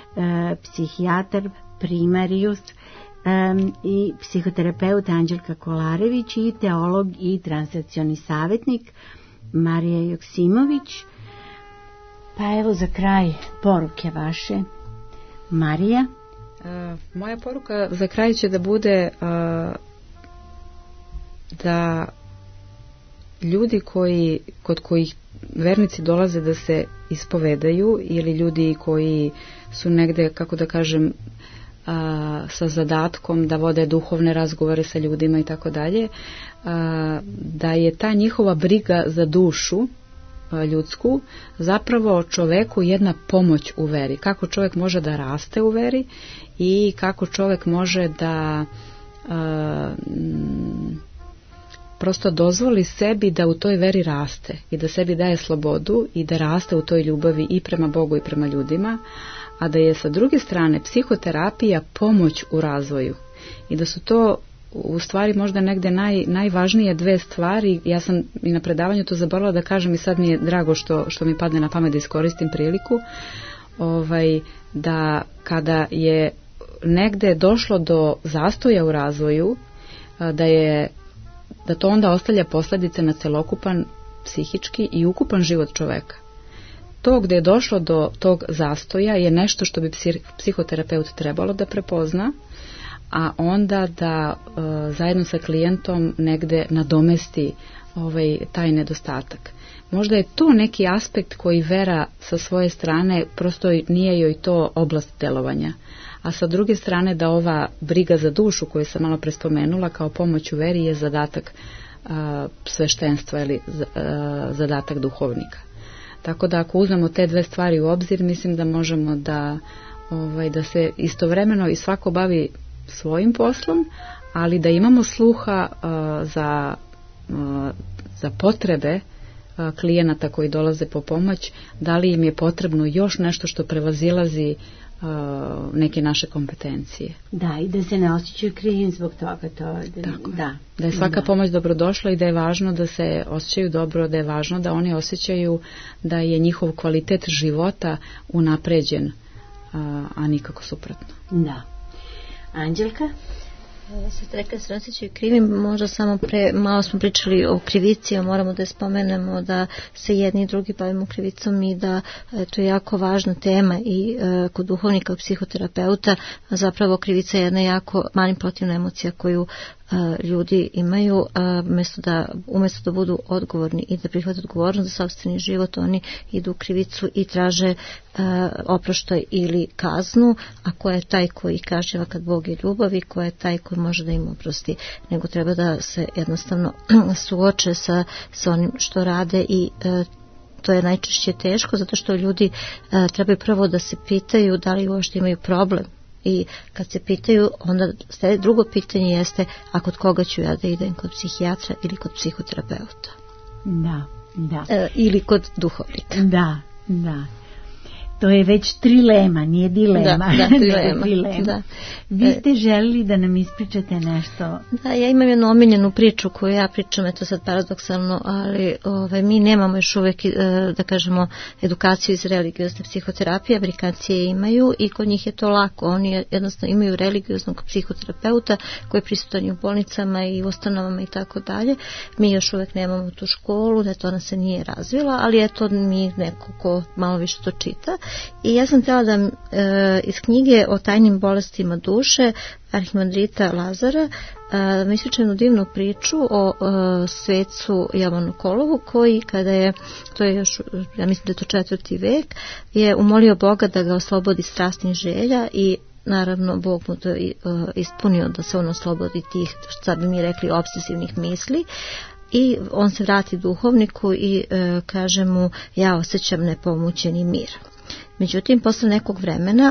e, psihijatar primarius e, i psihoterapeut Anđelka Kolarević i teolog i transakcioni savjetnik Marija Joksimović. Pa evo za kraj poruke vaše, Marija. Uh, moja poruka za kraj će da bude uh, da ljudi koji, kod kojih vernici dolaze da se ispovedaju ili ljudi koji su negde, kako da kažem, uh, sa zadatkom da vode duhovne razgovore sa ljudima i tako dalje, da je ta njihova briga za dušu ljudsku zapravo čoveku jedna pomoć u veri. Kako čovjek može da raste u veri i kako čovjek može da uh, prosto dozvoli sebi da u toj veri raste i da sebi daje slobodu i da raste u toj ljubavi i prema Bogu i prema ljudima, a da je sa druge strane psihoterapija pomoć u razvoju i da su to u stvari možda negde naj, najvažnije dve stvari. Ja sam i na predavanju to zaboravila da kažem i sad mi je drago što, što mi padne na pamet da iskoristim priliku, ovaj, da kada je negde došlo do zastoja u razvoju, da je da to onda ostavlja posljedice na celokupan psihički i ukupan život čoveka. To gdje je došlo do tog zastoja je nešto što bi psihoterapeut trebalo da prepozna, a onda da e, zajedno sa klijentom negde nadomesti ovaj, taj nedostatak. Možda je to neki aspekt koji vera sa svoje strane, prosto nije joj to oblast delovanja. A sa druge strane da ova briga za dušu koju sam malo prespomenula kao pomoć u veri je zadatak a, sveštenstva ili a, zadatak duhovnika. Tako da ako uzmemo te dve stvari u obzir, mislim da možemo da, ovaj, da se istovremeno i svako bavi svojim poslom, ali da imamo sluha a, za, a, za potrebe a, klijenata koji dolaze po pomoć, da li im je potrebno još nešto što prevazilazi neke naše kompetencije. Da, i da se ne osjećaju krivim zbog toga. To, da, Tako, da, da je svaka da. pomoć dobrodošla i da je važno da se osjećaju dobro, da je važno da oni osjećaju da je njihov kvalitet života unapređen, a, a nikako suprotno. Da. Anđelka? Ja se rekla se osjećaju krivim, možda samo pre, malo smo pričali o krivici, a moramo da je spomenemo da se jedni i drugi bavimo krivicom i da e, to je jako važna tema i e, kod duhovnika i psihoterapeuta, a zapravo krivica je jedna jako manipulativna emocija koju e, ljudi imaju, a umjesto da, umjesto da budu odgovorni i da prihvate odgovornost za sopstveni život, oni idu u krivicu i traže e, oproštaj ili kaznu, a ko je taj koji kažnjava kad Bog je ljubav i ko je taj koji može da im oprosti, nego treba da se jednostavno suoče sa, sa onim što rade i e, to je najčešće teško zato što ljudi e, trebaju prvo da se pitaju da li uopšte imaju problem i kad se pitaju onda drugo pitanje jeste a kod koga ću ja da idem, kod psihijatra ili kod psihoterapeuta. Da, da. E, ili kod duhovnika. Da, da. To je već trilema, nije dilema. Da, da, trilema. trilema. Da. Vi ste želili da nam ispričate nešto? Da, ja imam jednu omiljenu priču koju ja pričam, eto sad paradoksalno, ali ove, mi nemamo još uvijek, da kažemo, edukaciju iz religiozne psihoterapije, Amerikanci je imaju i kod njih je to lako. Oni jednostavno imaju religioznog psihoterapeuta koji je prisutan i u bolnicama i u ustanovama i tako dalje. Mi još uvijek nemamo tu školu, da to ona se nije razvila, ali eto mi neko ko malo više to čita. I ja sam htjela da e, iz knjige o tajnim bolestima duše Arhimandrita Lazara e, mi ispričam jednu divnu priču o e, svecu Jovanu Kolovu koji kada je, to je još, ja mislim da je to četvrti vek, je umolio Boga da ga oslobodi strastnih želja i naravno Bog mu to ispunio da se on oslobodi tih, što bi mi rekli, obsesivnih misli. I on se vrati duhovniku i e, kaže mu ja osjećam nepomućeni mir. Međutim, posle nekog vremena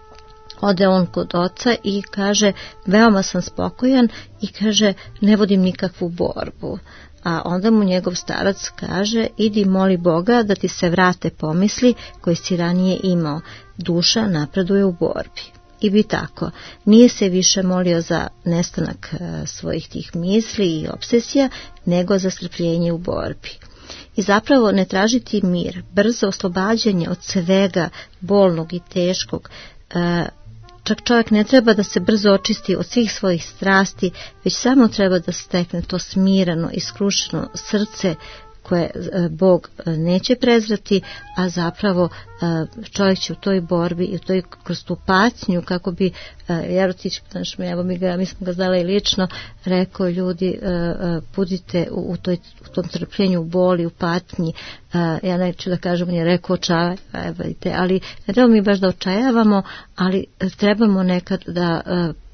ode on kod oca i kaže veoma sam spokojan i kaže ne vodim nikakvu borbu. A onda mu njegov starac kaže idi moli Boga da ti se vrate pomisli koje si ranije imao. Duša napreduje u borbi. I bi tako, nije se više molio za nestanak e, svojih tih misli i obsesija, nego za strpljenje u borbi. I zapravo ne tražiti mir, brzo oslobađanje od svega bolnog i teškog, e, čak čovjek ne treba da se brzo očisti od svih svojih strasti, već samo treba da stekne to smireno i skrušeno srce koje Bog neće prezrati, a zapravo čovjek će u toj borbi i u toj kroz tu patnju, kako bi Jerotić, znaš, evo mi, ga, mi smo ga znali lično, rekao ljudi budite u, u, toj, u tom trpljenju, u boli, u patnji, ja neću da kažem, on je rekao očajavajte, ali ne treba mi baš da očajavamo, ali trebamo nekad da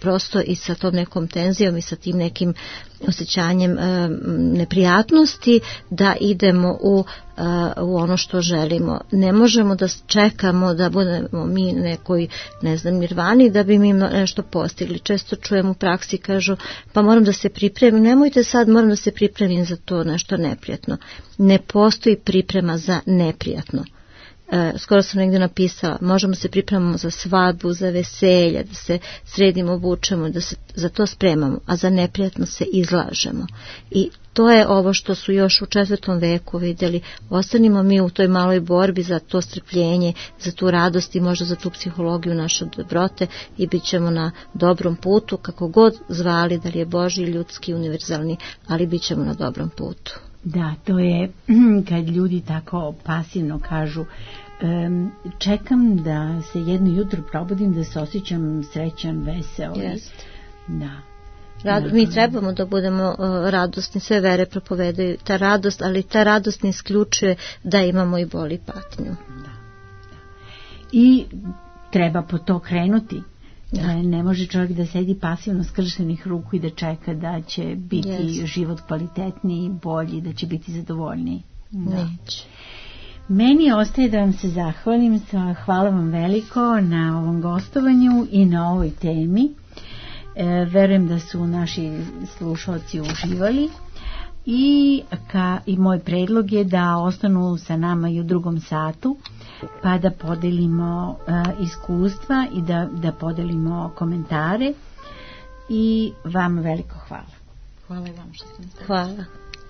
prosto i sa tom nekom tenzijom i sa tim nekim osjećanjem e, neprijatnosti da idemo u, e, u ono što želimo. Ne možemo da čekamo da budemo mi nekoj, ne znam, nirvani da bi mi nešto postigli. Često čujem u praksi, kažu, pa moram da se pripremim, nemojte sad, moram da se pripremim za to nešto neprijatno. Ne postoji priprema za neprijatno. E, skoro sam negdje napisala, možemo se pripremamo za svadbu, za veselje, da se sredimo, obučemo, da se za to spremamo, a za neprijatno se izlažemo. I to je ovo što su još u četvrtom veku vidjeli. Ostanimo mi u toj maloj borbi za to strpljenje, za tu radost i možda za tu psihologiju naše dobrote i bit ćemo na dobrom putu, kako god zvali, da li je Božji, ljudski, univerzalni, ali bit ćemo na dobrom putu. Da, to je kad ljudi tako pasivno kažu um, čekam da se jedno jutro probudim, da se osjećam srećan, veseo. Yes. Da. Rad, mi trebamo da budemo uh, radosni, sve vere propovedaju ta radost, ali ta radost ne isključuje da imamo i boli patnju. Da, da. I treba po to krenuti. Da. Ne može čovjek da sedi pasivno skrštenih ruku i da čeka da će biti yes. život kvalitetniji, bolji, da će biti zadovoljniji. Da. Neće. Meni ostaje da vam se zahvalim, hvala vam veliko na ovom gostovanju i na ovoj temi. E, verujem da su naši slušalci uživali i, ka, i moj predlog je da ostanu sa nama i u drugom satu pa da podelimo uh, iskustva i da, da podelimo komentare i vam veliko hvala. Hvala i vam što ste nas. Hvala.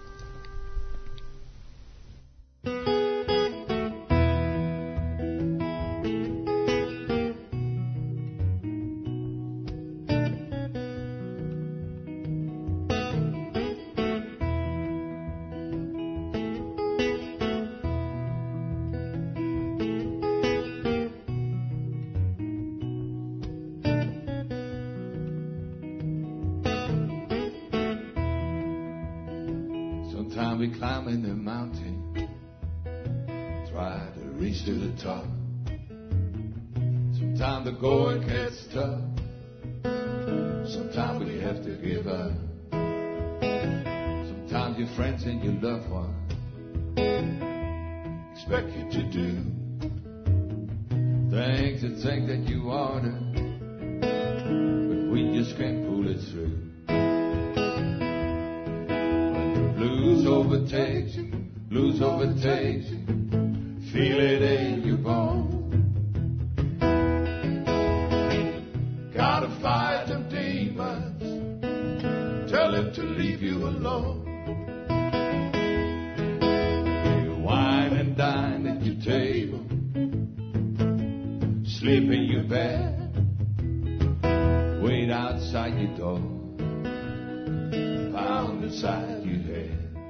Sometimes we climbing the mountain, try to reach to the top. Sometimes the going gets tough. Sometimes we have to give up. Sometimes your friends and your loved ones expect you to do things that think that you ought to, but we just can't pull it through. Blues overtakes you, blues overtakes you, feel it in your bones. Gotta fight them demons, tell them to leave you alone. You wine and dine at your table, sleep in your bed, wait outside your door, pound inside your head.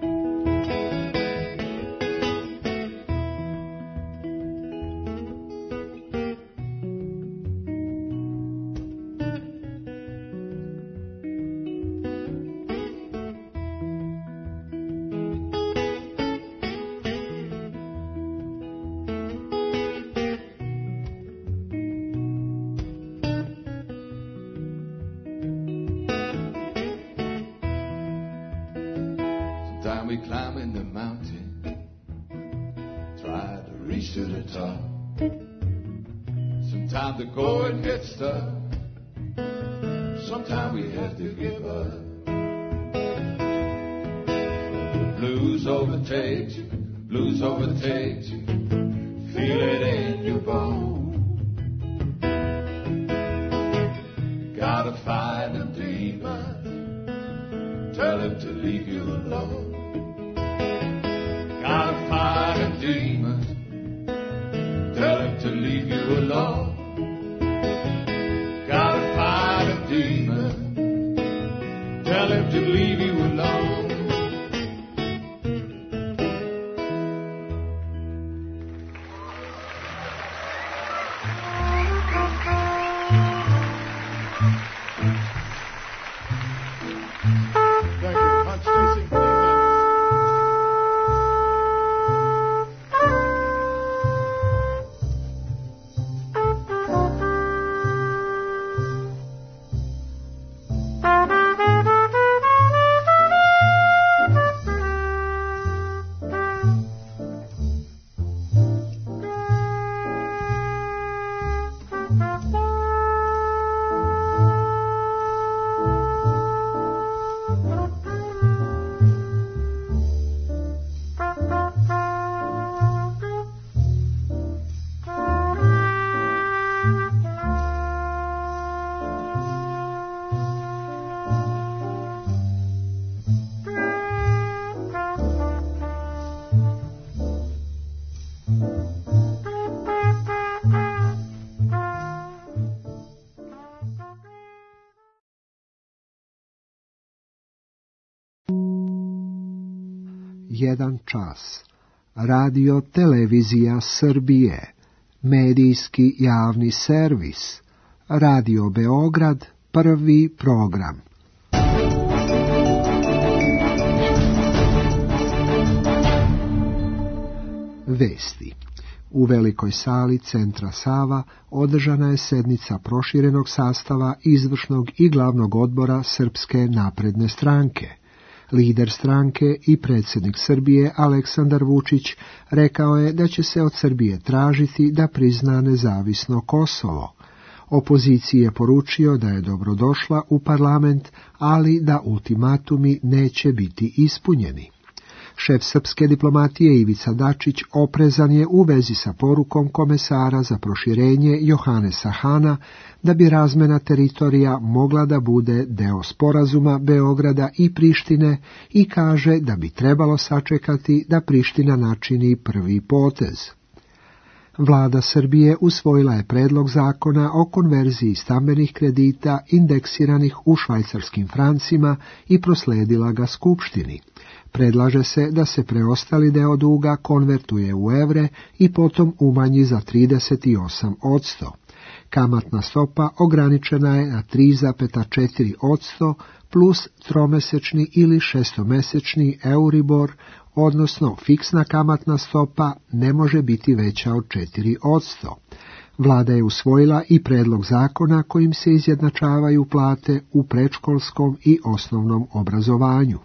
We climbing the mountain, try to reach to the top. Sometimes the going gets tough. Sometimes we have to give up. The blues overtakes you, blues overtakes you, feel it in your bones. Gotta find them demons, tell them to leave you alone. Gotta fight them demons, tell them to leave you alone. Gotta fight them demons, tell them to leave you alone. Thank you. Hunt Stacy. jedan čas. Radio Televizija Srbije, medijski javni servis, Radio Beograd, prvi program. Vesti. U velikoj sali centra Sava održana je sednica proširenog sastava izvršnog i glavnog odbora Srpske napredne stranke. Lider stranke i predsjednik Srbije Aleksandar Vučić rekao je da će se od Srbije tražiti da prizna nezavisno Kosovo. Opoziciji je poručio da je dobrodošla u parlament, ali da ultimatumi neće biti ispunjeni. Šef srpske diplomatije Ivica Dačić oprezan je u vezi sa porukom komesara za proširenje Johanesa Hana da bi razmena teritorija mogla da bude deo sporazuma Beograda i Prištine i kaže da bi trebalo sačekati da Priština načini prvi potez. Vlada Srbije usvojila je predlog zakona o konverziji stambenih kredita indeksiranih u švajcarskim francima i prosledila ga Skupštini. Predlaže se da se preostali deo duga konvertuje u evre i potom umanji za trideset osam posto. Kamatna stopa ograničena je na tri zarez četiri posto plus tromesečni ili šestomesečni Euribor, odnosno fiksna kamatna stopa ne može biti veća od četiri posto. Vlada je usvojila i predlog zakona kojim se izjednačavaju plate u predškolskom i osnovnom obrazovanju.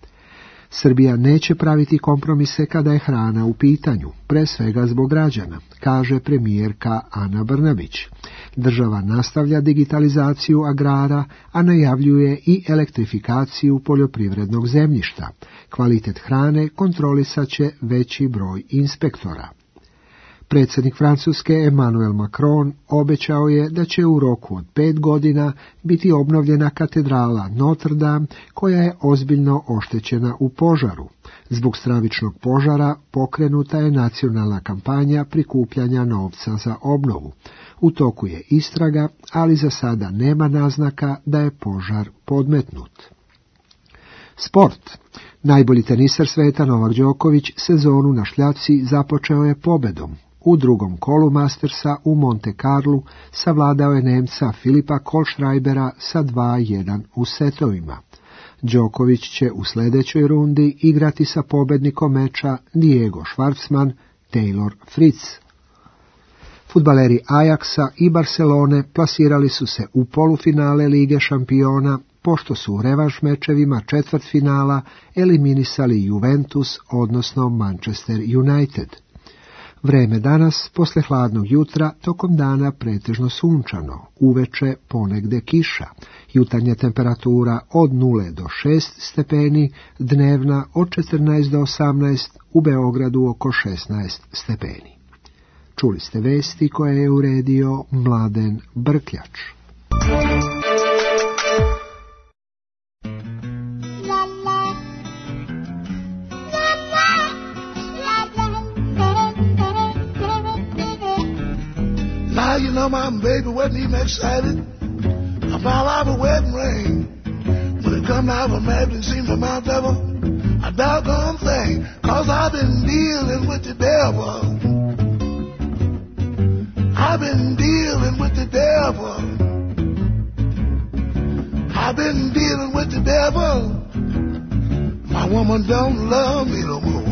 Srbija neće praviti kompromise kada je hrana u pitanju, pre svega zbog građana, kaže premijerka Ana Brnabić. Država nastavlja digitalizaciju agrara, a najavljuje i elektrifikaciju poljoprivrednog zemljišta. Kvalitet hrane kontrolisat će veći broj inspektora. Predsjednik Francuske Emmanuel Macron obećao je da će u roku od pet godina biti obnovljena katedrala Notre Dame, koja je ozbiljno oštećena u požaru. Zbog stravičnog požara pokrenuta je nacionalna kampanja prikupljanja novca za obnovu. U toku je istraga, ali za sada nema naznaka da je požar podmetnut. Sport. Najbolji tenisar sveta Novak Đoković sezonu na šljaci započeo je pobedom. U drugom kolu Mastersa u Monte Carlu savladao je Nemca Filipa Kohlschreibera sa dva jedan u setovima. Đoković će u sljedećoj rundi igrati sa pobednikom meča Diego Schwartzman, Taylor Fritz. Fudbaleri Ajaxa i Barcelone plasirali su se u polufinale Lige šampiona, pošto su u revanš mečevima četvrtfinala eliminisali Juventus, odnosno Manchester United. Vreme danas, posle hladnog jutra, tokom dana pretežno sunčano, uveče ponegde kiša, jutarnja temperatura od nule do šest stepeni, dnevna od četrnaest do osamnaest, u Beogradu oko šesnaest stepeni. Čuli ste vesti koje je uredio Mladen Brkljač. Now you know my baby wasn't even excited about our wedding ring. When it come out of marriage, it seemed to amount to a doggone thing. Cause I've been dealing with the devil. I've been dealing with the devil. I've been dealing with the devil. My woman don't love me no more.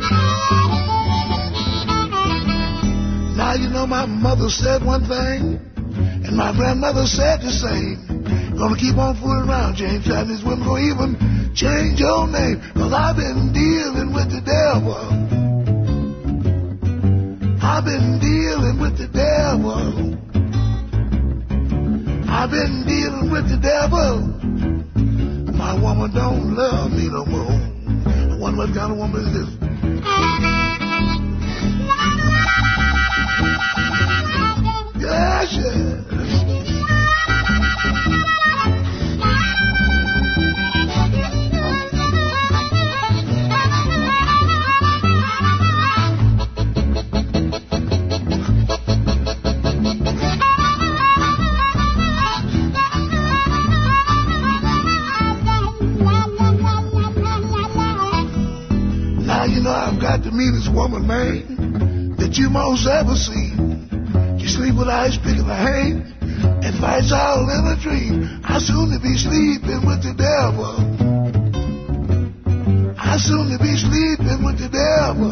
Now you know my mother said one thing, and my grandmother said the same. Gonna keep on fooling around, James Chinese women gonna even change your name. Cause I've been dealing with the devil. I've been dealing with the devil. I've been dealing with the devil. My woman don't love me no more. I wonder what kind of woman is this? Yes, yes. woman, man, that you most ever seen. She sleep with eyes big as a hang and fights all in a dream. I soon to be sleeping with the devil. I soon to be sleeping with the devil.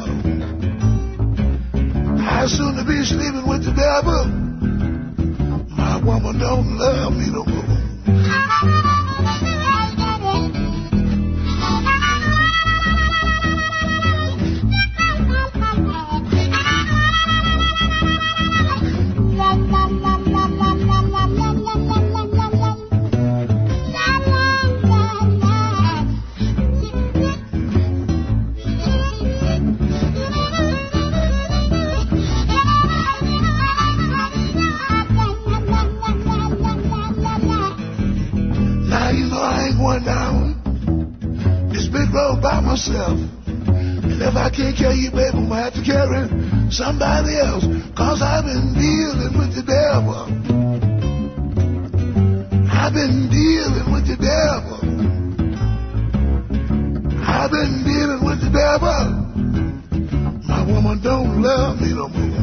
I soon to be sleeping with the devil. My woman don't love me no more. By myself, and if I can't carry you, baby, I'm gonna have to carry somebody else, cause I've been dealing with the devil. I've been dealing with the devil. I've been dealing with the devil. My woman don't love me no more.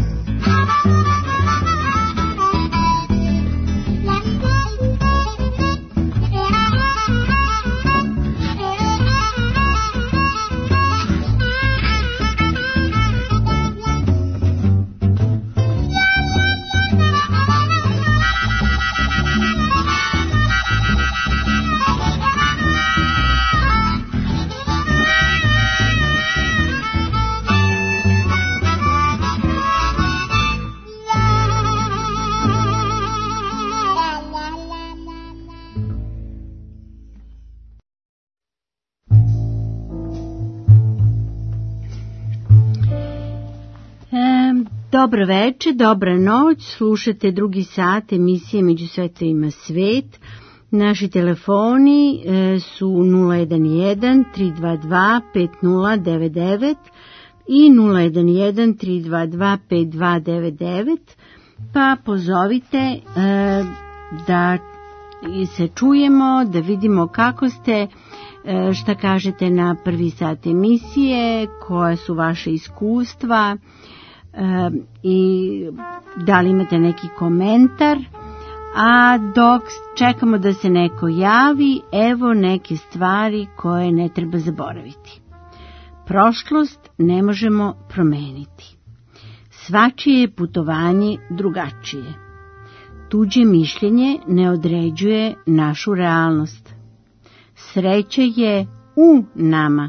Dobro večer, dobra noć, slušate drugi sat emisije Među svetovima svet. Naši telefoni e, su nula jedan jedan tri dva dva pet nula devet devet i nula jedan jedan tri dva dva pet dva devet devet, pa pozovite e, da se čujemo, da vidimo kako ste, e, šta kažete na prvi sat emisije, koje su vaše iskustva, E, i da li imate neki komentar. A dok čekamo da se neko javi, evo neke stvari koje ne treba zaboraviti. Prošlost ne možemo promeniti. Svačije je putovanje drugačije. Tuđe mišljenje ne određuje našu realnost. Sreća je u nama.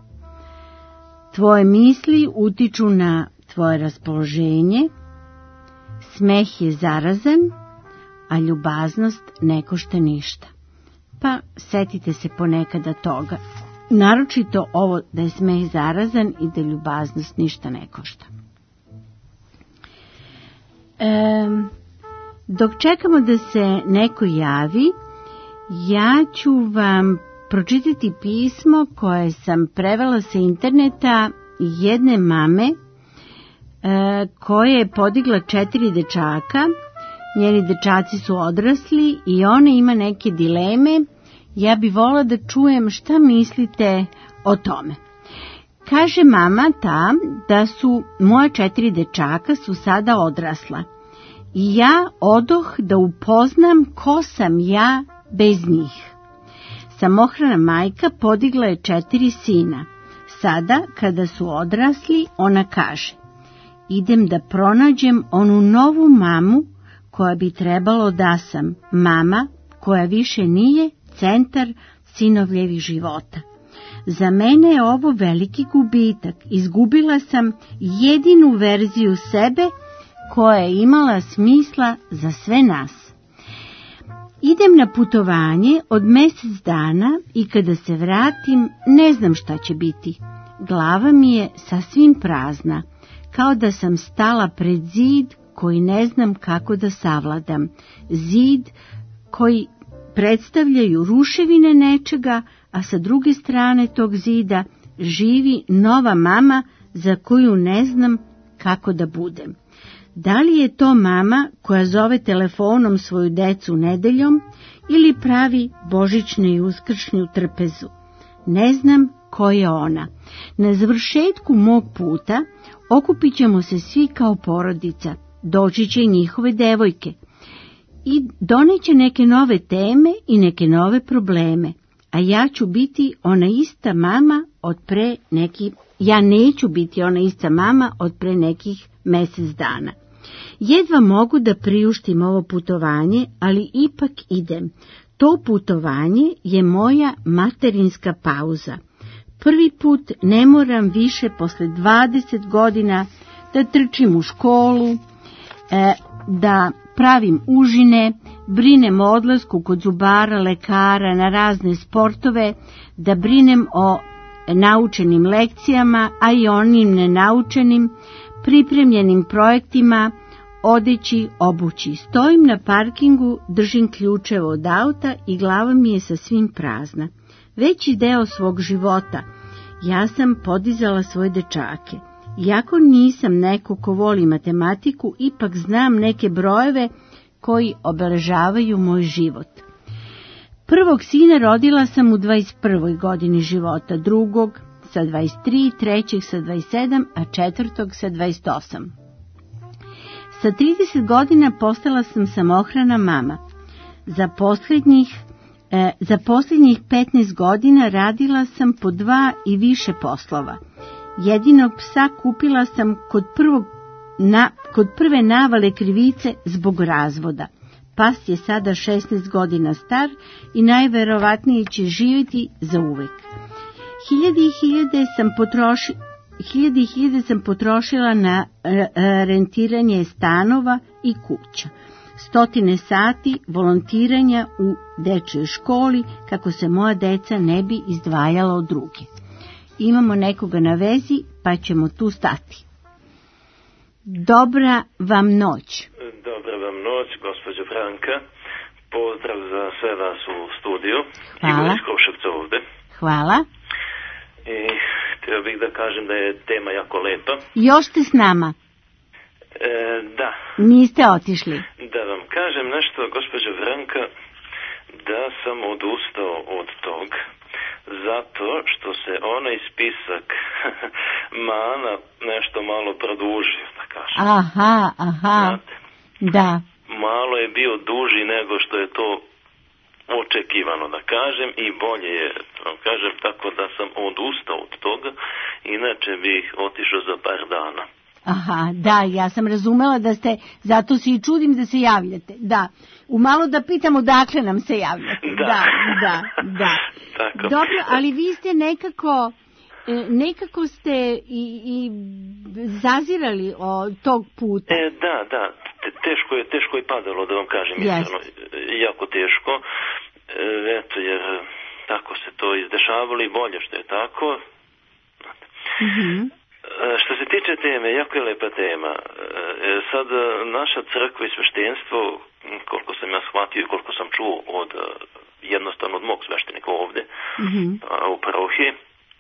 Tvoje misli utiču na tvoje raspoloženje, smeh je zarazan, a ljubaznost ne košta ništa. Pa setite se ponekada toga. Naročito ovo da je smeh zarazan i da ljubaznost ništa ne košta. E, dok čekamo da se neko javi, ja ću vam pročitati pismo koje sam prevela sa interneta jedne mame koje je podigla četiri dečaka. Njeni dečaci su odrasli i ona ima neke dileme. Ja bi volila da čujem šta mislite o tome. Kaže mama ta da su moja četiri dečaka su sada odrasla i ja odoh da upoznam ko sam ja bez njih. Samohrana majka podigla je četiri sina. Sada kada su odrasli ona kaže: idem da pronađem onu novu mamu koja bi trebalo da sam, mama koja više nije centar sinovljevih života. Za mene je ovo veliki gubitak. Izgubila sam jedinu verziju sebe koja je imala smisla za sve nas. Idem na putovanje od mjesec dana i kada se vratim ne znam šta će biti. Glava mi je sasvim prazna, kao da sam stala pred zid koji ne znam kako da savladam. Zid koji predstavljaju ruševine nečega, a sa druge strane tog zida živi nova mama za koju ne znam kako da budem. Da li je to mama koja zove telefonom svoju decu nedeljom ili pravi božićnu i uskršnju trpezu? Ne znam ko je ona. Na završetku mog puta okupit ćemo se svi kao porodica, doći će njihove devojke i doneće neke nove teme i neke nove probleme, a ja ću biti ona ista mama od pre neki, ja neću biti ona ista mama od pre nekih mjesec dana. Jedva mogu da priuštim ovo putovanje, ali ipak idem. To putovanje je moja materinska pauza. Prvi put ne moram više posle dvadeset godina da trčim u školu, da pravim užine, brinem o odlasku kod zubara, lekara, na razne sportove, da brinem o naučenim lekcijama, a i onim nenaučenim, pripremljenim projektima, odeći, obući. Stojim na parkingu, držim ključeve od auta i glava mi je sasvim prazna. Veći deo svog života ja sam podizala svoje dečake. Iako nisam neko ko voli matematiku, ipak znam neke brojeve koji obeležavaju moj život. Prvog sina rodila sam u dvadeset prvoj godini života, drugog sa dvadeset tri, trećeg sa dvadeset sedam, a četvrtog sa dvadeset osam. Sa trideset godina postala sam samohrana mama. Za posljednjih, e, za posljednjih petnaest godina radila sam po dva i više poslova. Jedinog psa kupila sam kod, prvog, na, kod prve navale krivice zbog razvoda. Pas je sada šesnaest godina star i najverovatnije će živjeti za uvek. Hiljade i hiljade sam potroši, hiljade i hiljade sam potrošila na rentiranje stanova i kuća. Stotine sati volontiranja u dečjoj školi kako se moja deca ne bi izdvajala od druge. Imamo nekoga na vezi, pa ćemo tu stati. Dobra vam noć. Dobra vam noć, gospođo Franka. Pozdrav za sve vas u studiju. Hvala. Igor iz Kruševca ovde. Hvala. I htio bih da kažem da je tema jako lepa. Još ste s nama? E, da. Niste otišli? Da vam kažem nešto, gospođo Franka, da sam odustao od tog, zato što se onaj spisak mana nešto malo produžio, da kažem. Aha, aha, znate? Da. Malo je bio duži nego što je to očekivano, da kažem, i bolje je, da kažem, tako da sam odustao od toga, inače bih otišao za par dana. Aha, da, ja sam razumela da ste, zato se i čudim da se javljate, da. Umalo da pitam odakle nam se javljate. Da. Da, da, da. Tako. Dobro, ali vi ste nekako, nekako ste i, i zazirali od tog puta. E, da, da, teško je, teško je padalo, da vam kažem, yes. iskreno, jako teško, e, eto, jer tako se to izdešavalo i bolje što je tako. Mhm. Što se tiče teme, jako je lepa tema. Sad naša crkva i sveštenstvo, koliko sam ja shvatio i koliko sam čuo od jednostavno od mog sveštenika ovde, mm-hmm. u parohiji,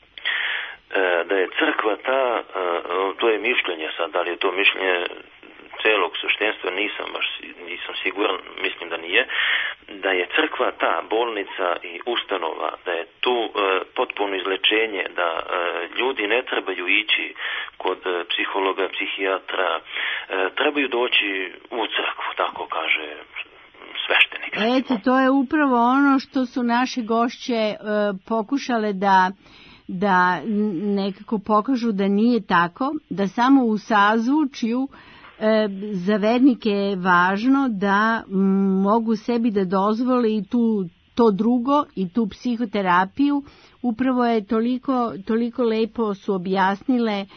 da je crkva ta, to je mišljenje sad, da li je to mišljenje celog sveštenstva, nisam baš nisam siguran, mislim da nije, da je crkva ta bolnica i ustanova, da je tu e, potpuno izlečenje, da e, ljudi ne trebaju ići kod e, psihologa, psihijatra, e, trebaju doći u crkvu, tako kaže sveštenik. Eto, to je upravo ono što su naše gošće e, pokušale da da nekako pokažu da nije tako, da samo u sazvučju za vernike je važno da mogu sebi da dozvole i tu, to drugo i tu psihoterapiju. Upravo je toliko, toliko lepo su objasnile e,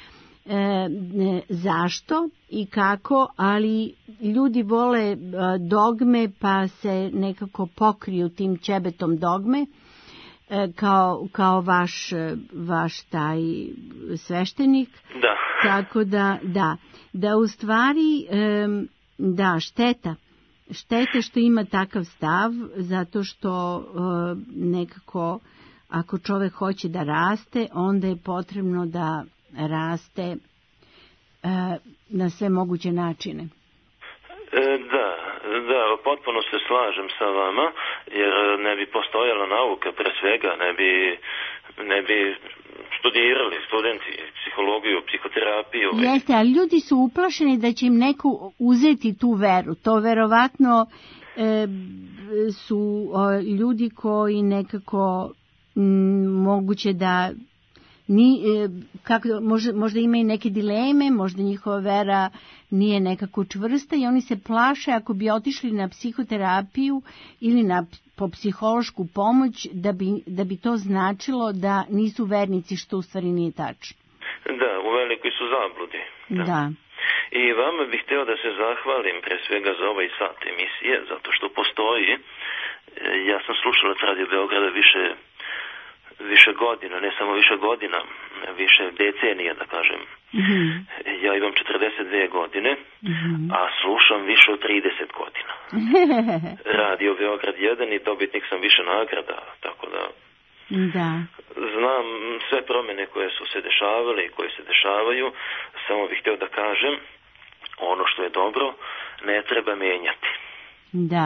zašto i kako, ali ljudi vole dogme pa se nekako pokriju tim ćebetom dogme. Kao, kao vaš, vaš taj sveštenik. Da. Tako da, da, da u stvari, da, šteta. Šteta što ima takav stav, zato što nekako, ako čovjek hoće da raste, onda je potrebno da raste na sve moguće načine. Da, Da, potpuno se slažem sa vama, jer ne bi postojala nauka, pre svega, ne bi, ne bi studirali studenti psihologiju, psihoterapiju. Jeste, ali ljudi su uplašeni da će im neko uzeti tu veru. To verovatno e, su o, ljudi koji nekako m, moguće da Ni, kako, možda, možda imaju neke dileme, možda njihova vera nije nekako čvrsta i oni se plaše ako bi otišli na psihoterapiju ili na, po psihološku pomoć da bi, da bi to značilo da nisu vernici, što u stvari nije tačno. Da, u velikoj su zabludi. Da. da. I vama bih htio da se zahvalim pre svega za ovaj sat emisije, zato što postoji, ja sam slušalac Radio Beograda više više godina, ne samo više godina, više decenija, da kažem. Mm-hmm. Ja imam četrdeset dve godine, mm-hmm. a slušam više od trideset godina. Radio Beograd jedan i dobitnik sam više nagrada, tako da da. Znam sve promjene koje su se dešavale i koje se dešavaju, samo bih htio da kažem, ono što je dobro ne treba menjati. Da.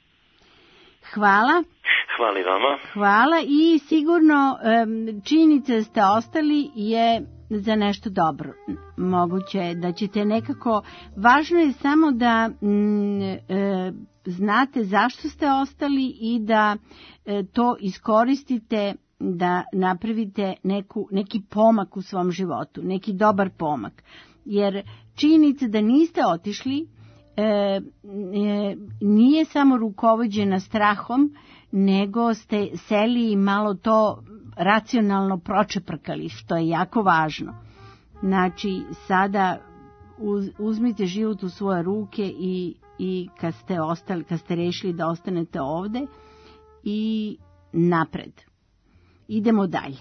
Hvala. Hvala i vama. Hvala i sigurno činjenica da ste ostali je za nešto dobro. Moguće je da ćete nekako, važno je samo da m, e, znate zašto ste ostali i da e, to iskoristite, da napravite neku, neki pomak u svom životu, neki dobar pomak. Jer činjenica da niste otišli E, e, nije samo rukovođena strahom, nego ste seli i malo to racionalno pročeprkali, što je jako važno. Znači, sada uz, uzmite život u svoje ruke i, i kad ste ostali, kad ste rešili da ostanete ovde i napred. Idemo dalje.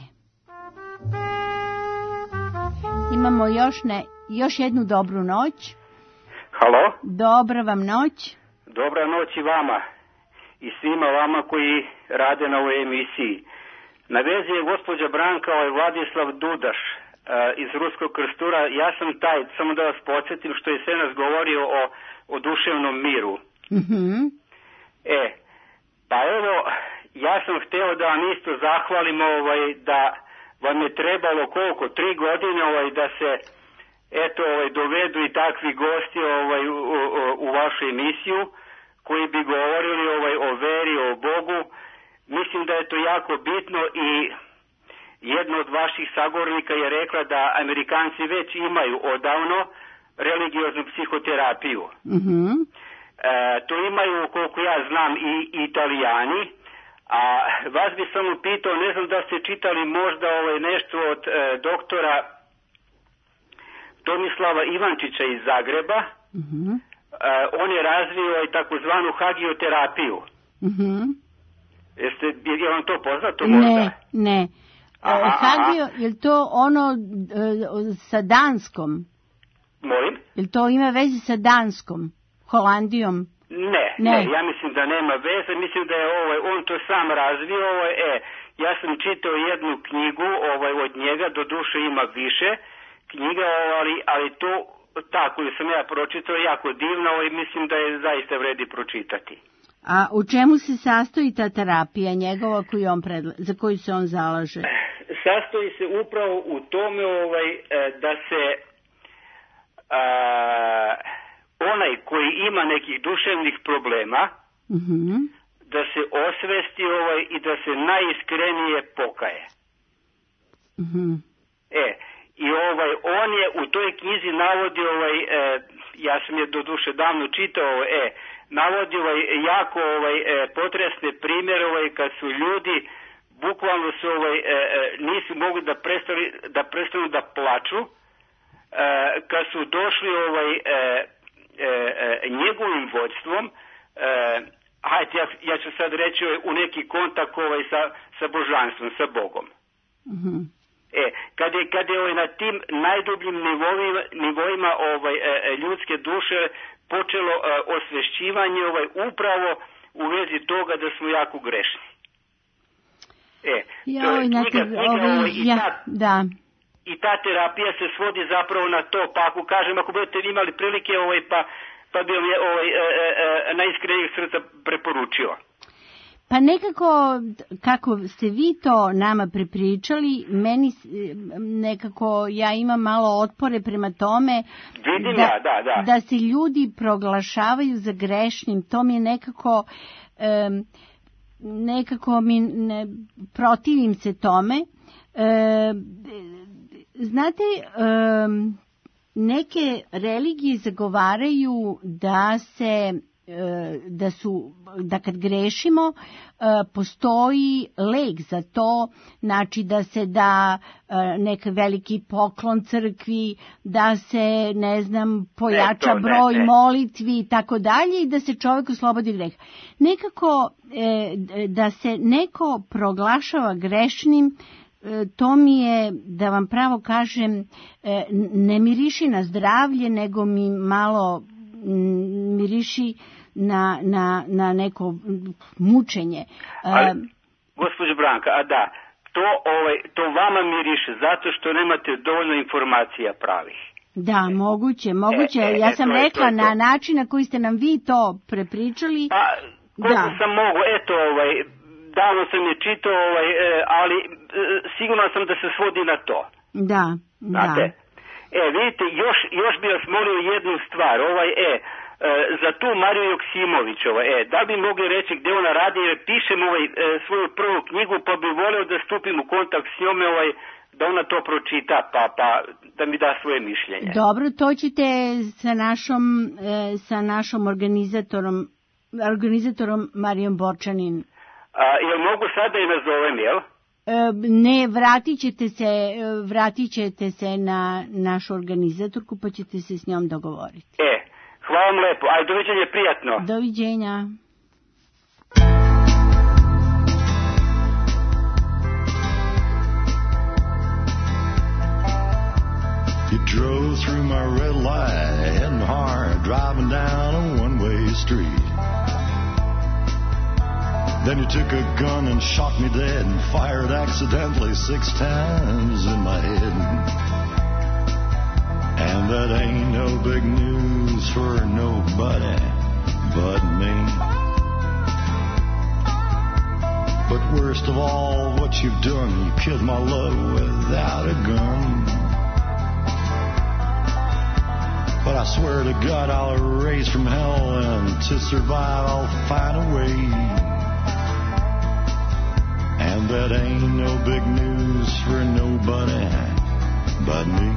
Imamo još, ne, još jednu dobru noć. Halo? Dobra vam noć. Dobra noć i vama i svima vama koji rade na ovoj emisiji. Na vezi je gospođa Branka, ovaj Vladislav Dudaš uh, iz Ruskog Krstura. Ja sam taj, samo da vas podsjetim, što je sve nas govorio o, o duševnom miru. Mm-hmm. E, pa evo, ja sam hteo da vam isto zahvalim ovaj, da vam je trebalo koliko, tri godine ovaj, da se eto, ovaj, dovedu i takvi gosti ovaj, u, u, u vašu emisiju koji bi govorili ovaj, o veri, o Bogu. Mislim da je to jako bitno i jedna od vaših sagovornika je rekla da Amerikanci već imaju odavno religioznu psihoterapiju. Mm-hmm. E, to imaju, koliko ja znam, i, i Italijani. A vas bi samo pitao, ne znam da ste čitali možda ovaj, nešto od e, doktora Tomislava Ivančića iz Zagreba. Mm-hmm. Uh, on je razvio i takozvanu hagioterapiju. Mm-hmm. Jeste, je vam to poznato možda? Ne, ne. Aha, Hagio, je li to ono uh, sa Danskom? Molim? Je li to ima veze sa Danskom, Holandijom? Ne, ne, ne, ja mislim da nema veze, mislim da je ovaj, on to sam razvio. Ovaj, e, ja sam čitao jednu knjigu ovaj, od njega, do duše ima više knjiga, ali, ali to, ta koju sam ja pročitao, jako divna, ovaj, mislim da je zaista vredi pročitati. A u čemu se sastoji ta terapija njegova koju on predla, za koju se on zalaže? Sastoji se upravo u tome ovaj, da se a, onaj koji ima nekih duševnih problema, mm-hmm. da se osvesti ovaj, i da se najiskrenije pokaje. Mm-hmm. E, i ovaj, on je u toj knjizi navodi, ovaj, e, ja sam je do duše davno čitao, e, navodi ovaj, jako ovaj, e, potresne primjere ovaj, kad su ljudi bukvalno su ovaj, e, nisu mogli da prestanu da, prestanu da plaču, e, kad su došli ovaj, e, e, e, njegovim vođstvom, e, hajde, ja, ja ću sad reći u neki kontakt ovaj, sa, sa božanstvom, sa Bogom. Mm-hmm. E, kad je, kad je ovaj, na tim najdubljim nivoima, nivoima ovaj, e, ljudske duše počelo e, osvešćivanje ovaj, upravo u vezi toga da smo jako grešni. E, ja, to je knjiga, knjiga ovaj, ovaj, i, ja, ta, da. i ta terapija se svodi zapravo na to, pa ako kažem, ako budete imali prilike ovaj, pa, pa bi vam je ovaj, e, e, najiskrenijeg srca preporučio. Pa nekako, kako ste vi to nama prepričali, meni nekako, ja imam malo otpore prema tome Vidim da, ja, da, da. da se ljudi proglašavaju za grešnim. To mi je nekako, um, nekako mi ne, protivim se tome. Um, znate, um, neke religije zagovaraju da se da su, da kad grešimo postoji lek za to, znači da se da neki veliki poklon crkvi, da se, ne znam, pojača ne, broj ne, ne. molitvi i tako dalje i da se čovjek oslobodi greha. Nekako da se neko proglašava grešnim, to mi je, da vam pravo kažem, ne miriši na zdravlje, nego mi malo miriši na, na, na neko mučenje. Ali, gospođo Branka, a da, to, ovaj, to vama miriše zato što nemate dovoljno informacija pravih. Da, moguće, moguće. E, e, ja sam to, rekla to, to. na način na koji ste nam vi to prepričali. Pa, koliko da. sam mogu, eto, ovaj, davno sam je čitao, ovaj, ali sigurno sam da se svodi na to. Da, znate? Da. E, vidite, još, još bi vas molio jednu stvar, ovaj, e, za tu Mariju Joksimovićova, e, da bi mogli reći gdje ona radi, jer pišem ovaj, e, svoju prvu knjigu, pa bi volio da stupim u kontakt s njome, ovaj, da ona to pročita, pa, pa da mi da svoje mišljenje. Dobro, to ćete sa našom, e, sa našom organizatorom, organizatorom Marijom Borčanin. A, jel mogu sada i nazovem, jel? Ne, vratit ćete se, vratit ćete se na našu organizatorku, pa ćete se s njom dogovoriti. E, hvala vam lepo. Ajde, doviđenje, prijatno. Doviđenja. You drove through my red light, heading hard, driving down a one-way street. Then you took a gun and shot me dead and fired accidentally six times in my head. And that ain't no big news for nobody but me. But worst of all, what you've done, you killed my love without a gun. But I swear to God I'll erase from hell, and to survive I'll find a way. And that ain't no big news for nobody but me.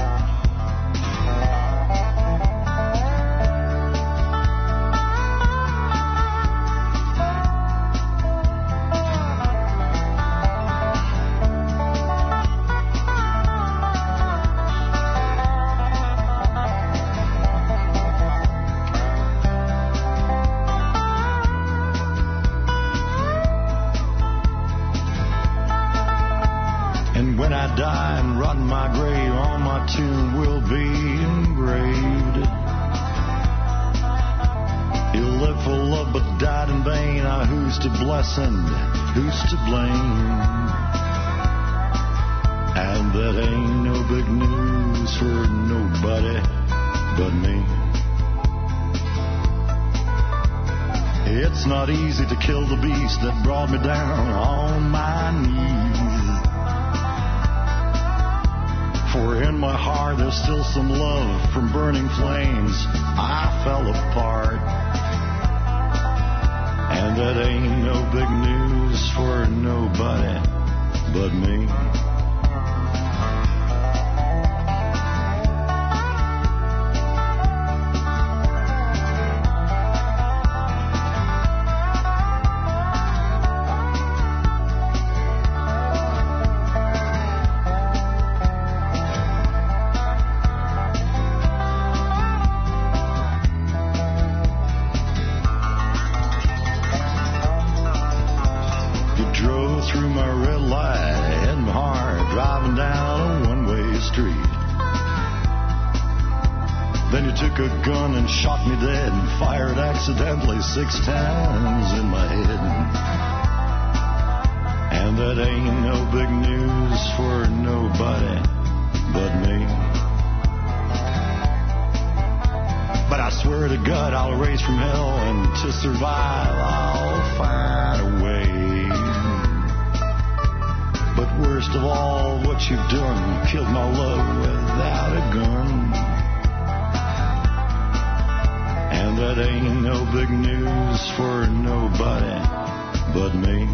Who's to blame? And that ain't no big news for nobody but me. It's not easy to kill the beast that brought me down on my knees. For in my heart there's still some love from burning flames. I fell apart. And that ain't no big news for nobody but me. Accidentally six times in my head. And that ain't no big news for nobody but me. But I swear swear to God I'll raise from hell, and to survive I'll find a way. But worst of all, what you've done, killed my love without a gun. And that ain't no big news for nobody but me.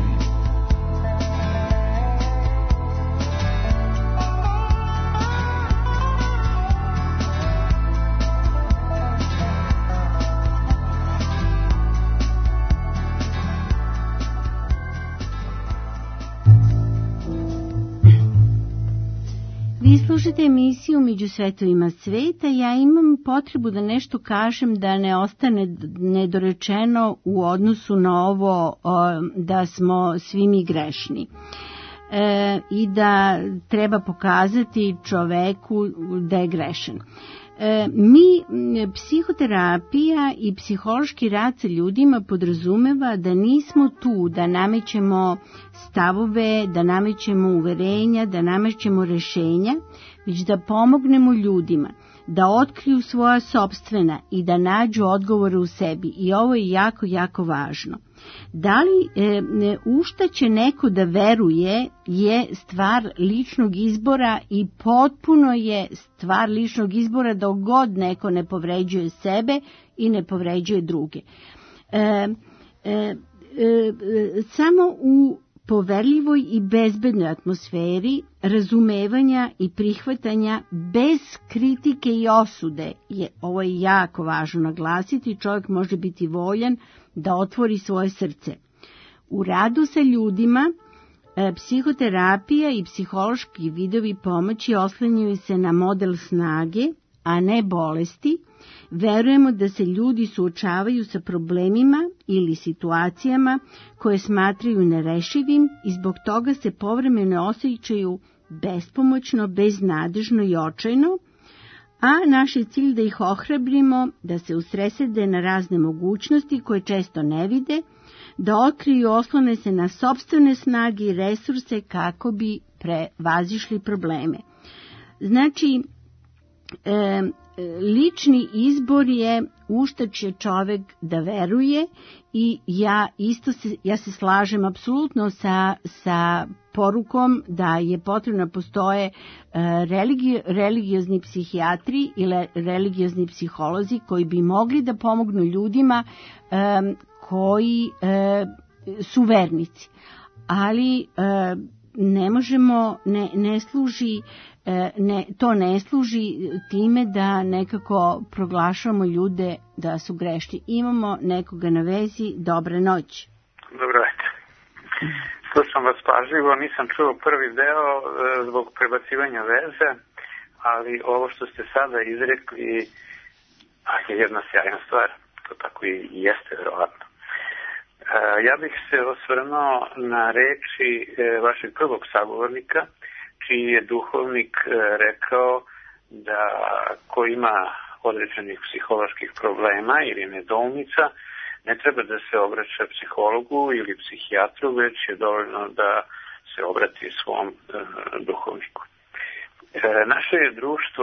Vi slušate emisiju Među svetovima sveta. Ja imam potrebu da nešto kažem da ne ostane nedorečeno u odnosu na ovo da smo svi mi grešni. E, i da treba pokazati čoveku da je grešan. E, mi, psihoterapija i psihološki rad sa ljudima podrazumeva da nismo tu da namećemo stavove, da namećemo uverenja, da namećemo rešenja, već da pomognemo ljudima da otkriju svoja sopstvena i da nađu odgovore u sebi. I ovo je jako, jako važno. Da li e, u šta će neko da veruje je stvar ličnog izbora i potpuno je stvar ličnog izbora dok god neko ne povređuje sebe i ne povređuje druge. E, e, e, samo u poverljivoj i bezbednoj atmosferi razumevanja i prihvatanja bez kritike i osude, je, ovo je jako važno naglasiti, čovjek može biti voljan da otvori svoje srce. U radu sa ljudima e, psihoterapija i psihološki vidovi pomoći oslanjaju se na model snage, a ne bolesti. Verujemo da se ljudi suočavaju sa problemima ili situacijama koje smatraju nerešivim i zbog toga se povremeno osjećaju bespomoćno, beznadežno i očajno, a naš je cilj da ih ohrabrimo, da se usresrede na razne mogućnosti koje često ne vide, da otkriju i oslone se na sopstvene snage i resurse kako bi prevazišli probleme. Znači, e, lični izbor je u šta će čovek da veruje i ja isto se, ja se slažem apsolutno sa, sa porukom da je potrebno da postoje e, religio, religiozni psihijatri ili religiozni psiholozi koji bi mogli da pomognu ljudima e, koji e, su vernici. Ali e, ne možemo, ne, ne služi Ne, to ne služi time da nekako proglašamo ljude da su grešni. Imamo nekoga na vezi. Dobra noć. Dobro večer. Slušam vas pažljivo, nisam čuo prvi deo zbog prebacivanja veze, ali ovo što ste sada izrekli je jedna sjajna stvar. To tako i jeste, verovatno. Ja bih se osvrnuo na reči vašeg prvog sagovornika, čiji je duhovnik rekao da ko ima određenih psiholoških problema ili nedoumica, ne treba da se obraća psihologu ili psihijatru, već je dovoljno da se obrati svom e, duhovniku. E, naše je društvo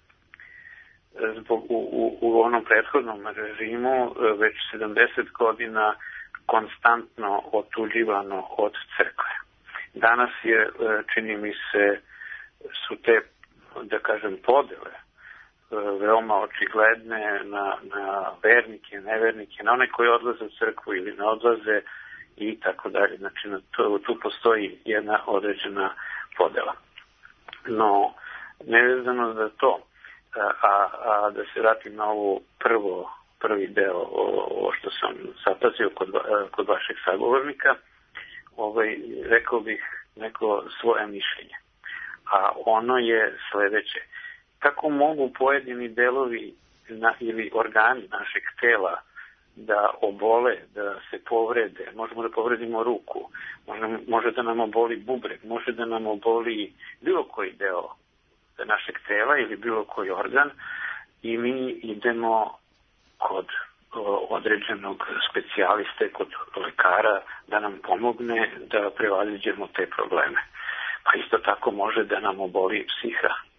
zbog, u, u, u onom prethodnom režimu već sedamdeset godina konstantno otuđivano od crkve. Danas je, čini mi se, su te, da kažem, podele veoma očigledne na, na vernike, nevernike, na one koji odlaze u crkvu ili ne odlaze i tako dalje. Znači, to, tu postoji jedna određena podela. No, nevezano za to, a, a da se vratim na ovu prvo, prvi deo, ovo što sam zapazio kod, kod vašeg sagovornika, ovaj, rekao bih neko svoje mišljenje. A ono je sledeće. Kako mogu pojedini delovi na, ili organi našeg tela da obole, da se povrede? Možemo da povredimo ruku, može, može da nam oboli bubreg, može da nam oboli bilo koji deo našeg tela ili bilo koji organ i mi idemo kod određenog specijaliste, kod lekara da nam pomogne da prevaziđemo te probleme. Pa isto tako može da nam oboli psiha.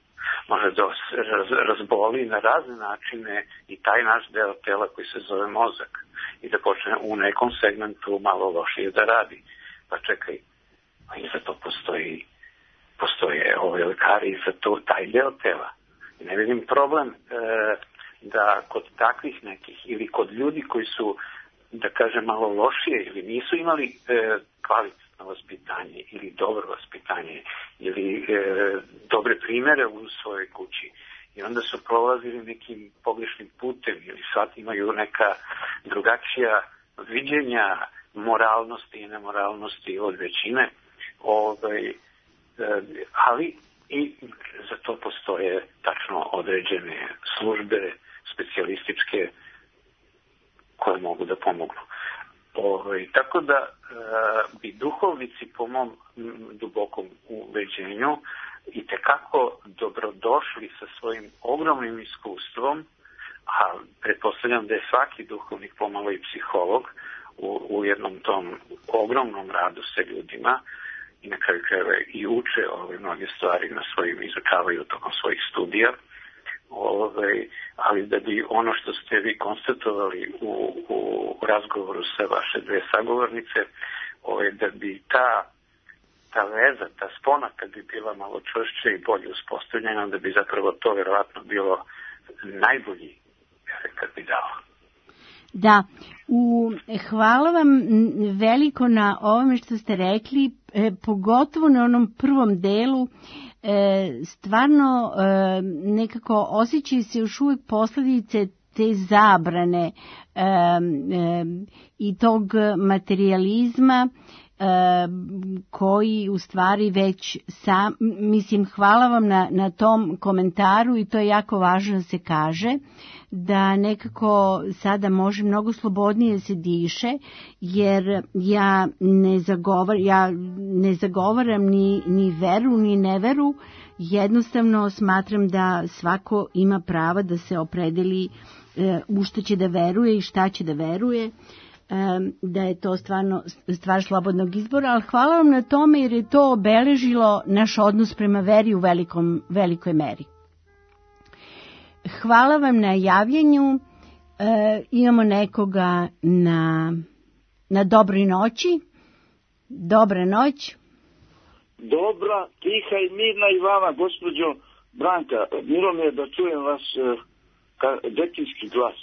može da raz, razboli na razne načine i taj naš deo tela koji se zove mozak i da počne u nekom segmentu malo lošije da radi. Pa čekaj, a i za to postoji, postoje ove lekari i za to taj deo tela. I ne vidim problem e, da kod takvih nekih ili kod ljudi koji su, da kažem, malo lošije ili nisu imali e, kvalitetno vaspitanje ili dobro vaspitanje ili e, dobre primere u svojoj kući i onda su prolazili nekim pogrešnim putem ili sad imaju neka drugačija viđenja moralnosti i nemoralnosti od većine, ovaj, e, ali i za to postoje tačno određene službe specijalističke koje mogu da pomognu. Ovaj, tako da e, bi duhovnici po mom m, dubokom ubeđenju i tekako dobrodošli sa svojim ogromnim iskustvom, a pretpostavljam da je svaki duhovnik pomalo i psiholog u, u jednom tom ogromnom radu sa ljudima i na kraju krajeva i uče ove mnoge stvari na svojim, izučavaju tokom svojih studija. Ove, ali da bi ono što ste vi konstatovali u, u razgovoru sa vaše dve sagovornice, ove, da bi ta, ta veza, ta spona kad bi bila malo čvršće i bolje uspostavljena, da bi zapravo to verovatno bilo najbolji efekt bi dao. Da, u, hvala vam veliko na ovome što ste rekli, e, pogotovo na onom prvom delu. E, stvarno e, nekako osjećaju se još uvijek posljedice te zabrane e, e, i tog materijalizma e, koji u stvari već sam, mislim, hvala vam na, na tom komentaru i to je jako važno da se kaže, da nekako sada može mnogo slobodnije se diše, jer ja ne, zagovar, ja ne zagovaram ni, ni veru ni neveru, jednostavno smatram da svako ima prava da se opredeli e, u što će da veruje i šta će da veruje, e, da je to stvarno stvar slobodnog izbora, ali hvala vam na tome jer je to obeležilo naš odnos prema veri u velikom, velikoj meri. Hvala vam na javljanju. E, imamo nekoga na, na dobroj noći. Dobra noć. Dobra, tiha i mirna i vama, gospođo Branka. Miro mi je da čujem vas e, ka, detinski glas.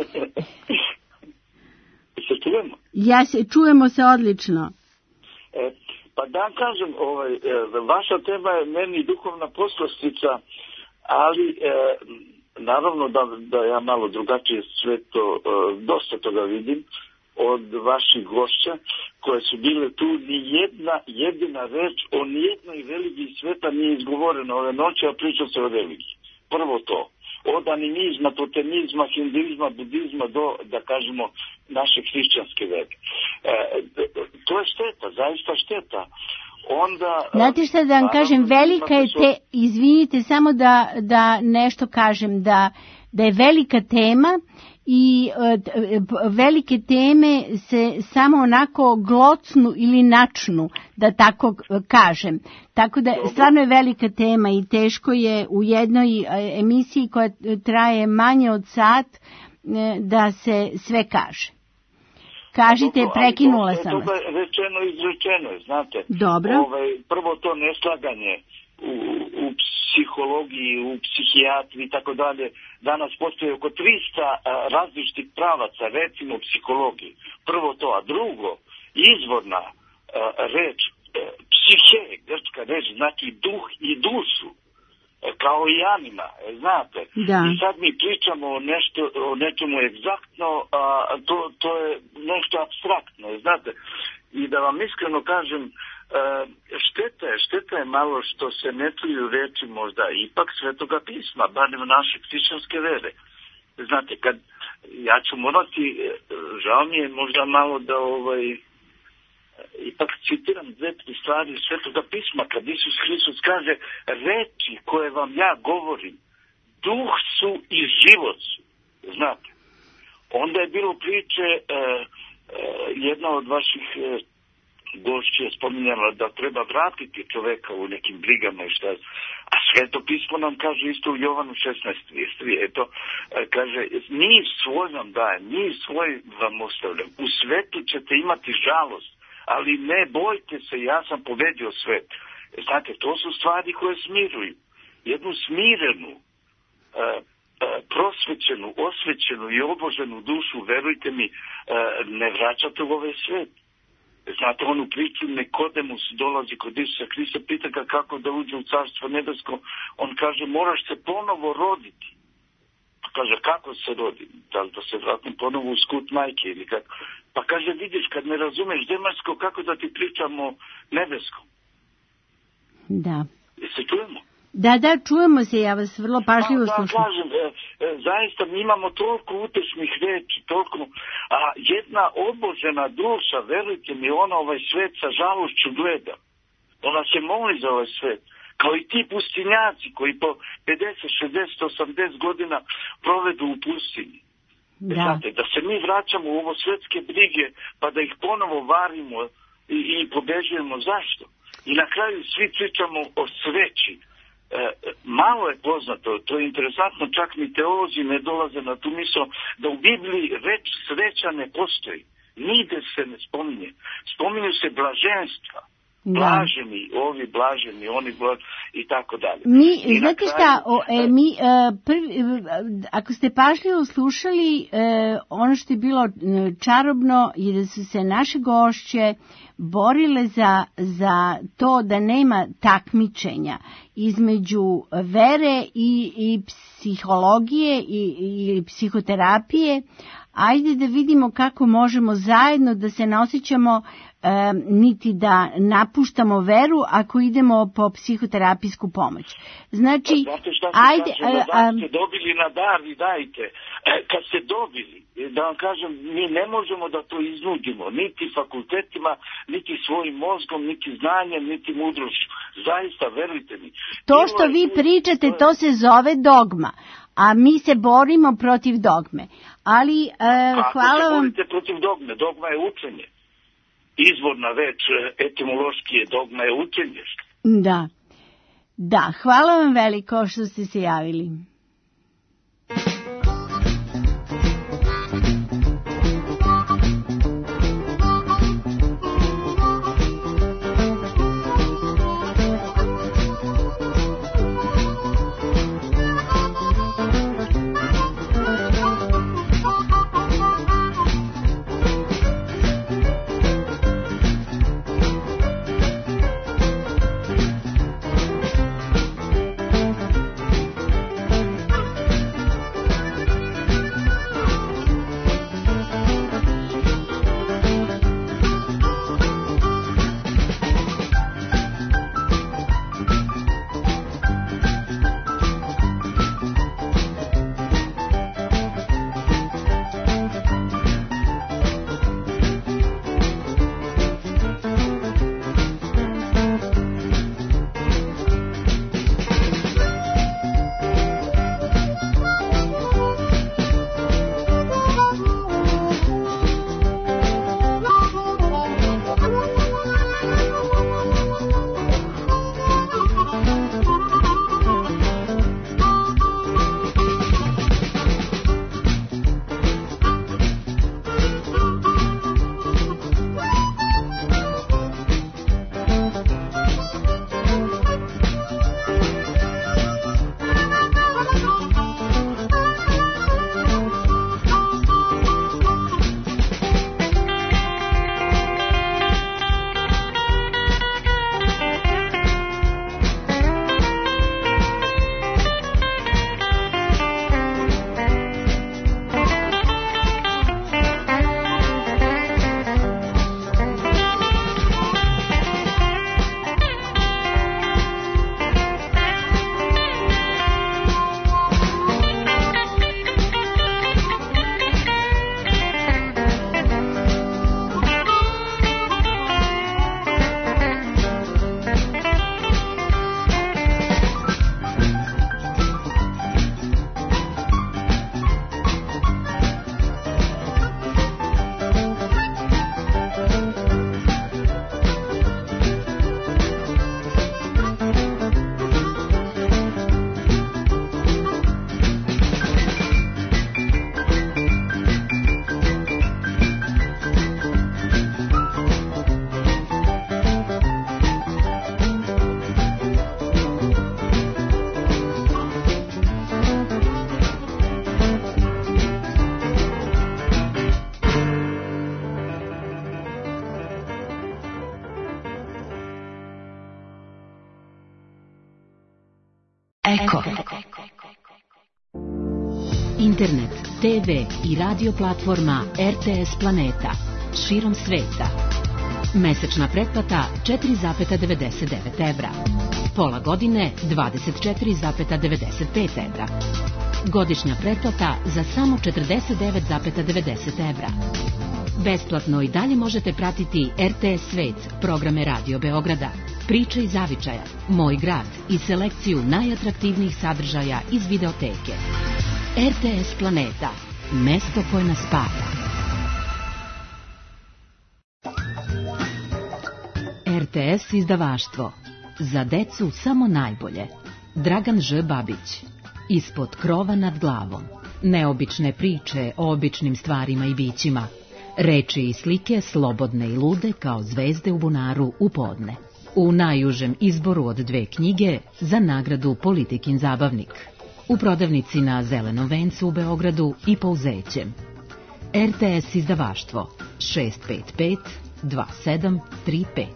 Se čujemo? Ja se, čujemo se odlično. E, pa da kažem, ovaj, e, vaša tema je meni duhovna poslastica, ali e, naravno da, da ja malo drugačije sve to, e, dosta toga vidim od vaših gošća koje su bile tu. Ni jedna jedina reč o nijednoj religiji sveta nije izgovorena ove noći, a priča se o religiji. Prvo to. Od animizma, totemizma, hinduizma, budizma do, da kažemo, naše hrišćanske vere. E, to je šteta, zaista šteta. Onda, znate šta da vam kažem, velika je te, izvinite samo da, da nešto kažem, da, da je velika tema i e, velike teme se samo onako glocnu ili načnu, da tako kažem. Tako da stvarno je velika tema i teško je u jednoj emisiji koja traje manje od sat da se sve kaže. Kažite, dobro, prekinula sam vas. To je rečeno i izrečeno, znate. Dobro. Ovaj, prvo to neslaganje u, u psihologiji, u psihijatriji i tako dalje. Danas postoje oko tristo različitih pravaca, recimo u psihologiji. Prvo to, a drugo, izvorna a, reč, a, psihe, grčka reč, znači duh i dušu, a, kao i anima, znate. Da. I sad mi pričamo o, nešto, o nečemu egzaktno, a to, to je nešto apstraktno, znate. I da vam iskreno kažem, šteta je, šteta je malo što se ne čuju reči možda ipak Svetoga pisma, barem naše hrišćanske vere. Znate, kad ja ću morati, žao mi je možda malo da ovaj, ipak citiram dve, tri stvari Svetoga pisma, kad Isus Hristos kaže reči koje vam ja govorim, duh su i život su, znate. Onda je bilo priče, eh, eh, jedna od vaših eh, gošća spominjala da treba vratiti čoveka u nekim brigama i šta. A Sveto pismo nam kaže isto u Jovanu šesnaest trideset tri, eto, kaže, mir svoj vam dajem, mir svoj vam ostavljam. U svetu ćete imati žalost, ali ne bojte se, ja sam pobedio svet. Znate, to su stvari koje smiruju. Jednu smirenu, prosvećenu, osvećenu i oboženu dušu, verujte mi, ne vraćate u ovaj svet. Znate, onu priču, Nikodemus dolazi kod Isusa Hrista, pita ga kako da uđe u carstvo nebesko. On kaže, moraš se ponovo roditi. Pa kaže, kako se rodi? Da li da se vratim ponovo u skut majke ili kako? Pa kaže, vidiš, kad ne razumeš zemaljsko, kako da ti pričam o nebeskom? Da. I se čujemo? Da, da, čujemo se, ja vas vrlo pažljivo da, slušam. Da, kažem, e, e, zaista mi imamo toliko utešnih reči, toliko, a jedna obožena duša, verujte mi, ona ovaj svet sa žalošću gleda. Ona se moli za ovaj svet. Kao i ti pustinjaci koji po pedeset, šezdeset, osamdeset godina provedu u pustinji. Da. Znate, da se mi vraćamo u ovo svetske brige, pa da ih ponovo varimo i, i pobežujemo. Zašto? I na kraju svi pričamo o sreći. E, malo je poznato, to je interesantno, čak ni teolozi ne dolaze na tu misao da u Bibliji reč sreća ne postoji. Nigde se ne spominje. Spominju se blaženstva. Da. Blaženi, ovi blaženi, oni blaženi i tako dalje. Mi, I znate kraju, šta, o, e, mi, e, prvi, ako ste pažljivo slušali, e, ono što je bilo čarobno je da su se naše gošće borile za, za to da nema takmičenja između vere i, i psihologije i, i psihoterapije. Ajde da vidimo kako možemo zajedno da se ne osjećamo e, niti da napuštamo veru ako idemo po psihoterapijsku pomoć. Znači, pa, znate šta ajde... Kažem, da a, ste dobili na dar i dajte. E, kad ste dobili, da vam kažem, mi ne možemo da to iznudimo, niti fakultetima, niti svojim mozgom, niti znanjem, niti mudrošću. Zaista, verujte mi. To što vi pričate, to se zove dogma, a mi se borimo protiv dogme. Ali, e, hvala vam... Ako se borite protiv dogme, dogma je učenje. Izvorna reč, etimološki je, dogma je učenje. Da, da, hvala vam veliko što ste se javili. Eko. Internet, te ve i radio platforma R T S Planeta širom sveta. Mesečna pretplata četiri zarez devedeset devet evra. Pola godine dvadeset četiri zarez devedeset pet evra. Godišnja pretplata za samo četrdeset devet zarez devedeset evra. Besplatno i dalje možete pratiti R T S Svet, programe Radio Beograda, Priče iz zavičaja, Moj grad i selekciju najatraktivnijih sadržaja iz videoteke. R T S Planeta, mesto koje nas spaja. R T S izdavaštvo. Za decu samo najbolje. Dragan Ž. Babić. Ispod krova nad glavom. Neobične priče o običnim stvarima i bićima. Reči i slike slobodne i lude kao zvezde u bunaru u podne. U najužem izboru od dve knjige za nagradu Politikin zabavnik. U prodavnici na Zelenom vencu u Beogradu i Pouzećem. R T S izdavaštvo šest pet pet dva sedam tri pet.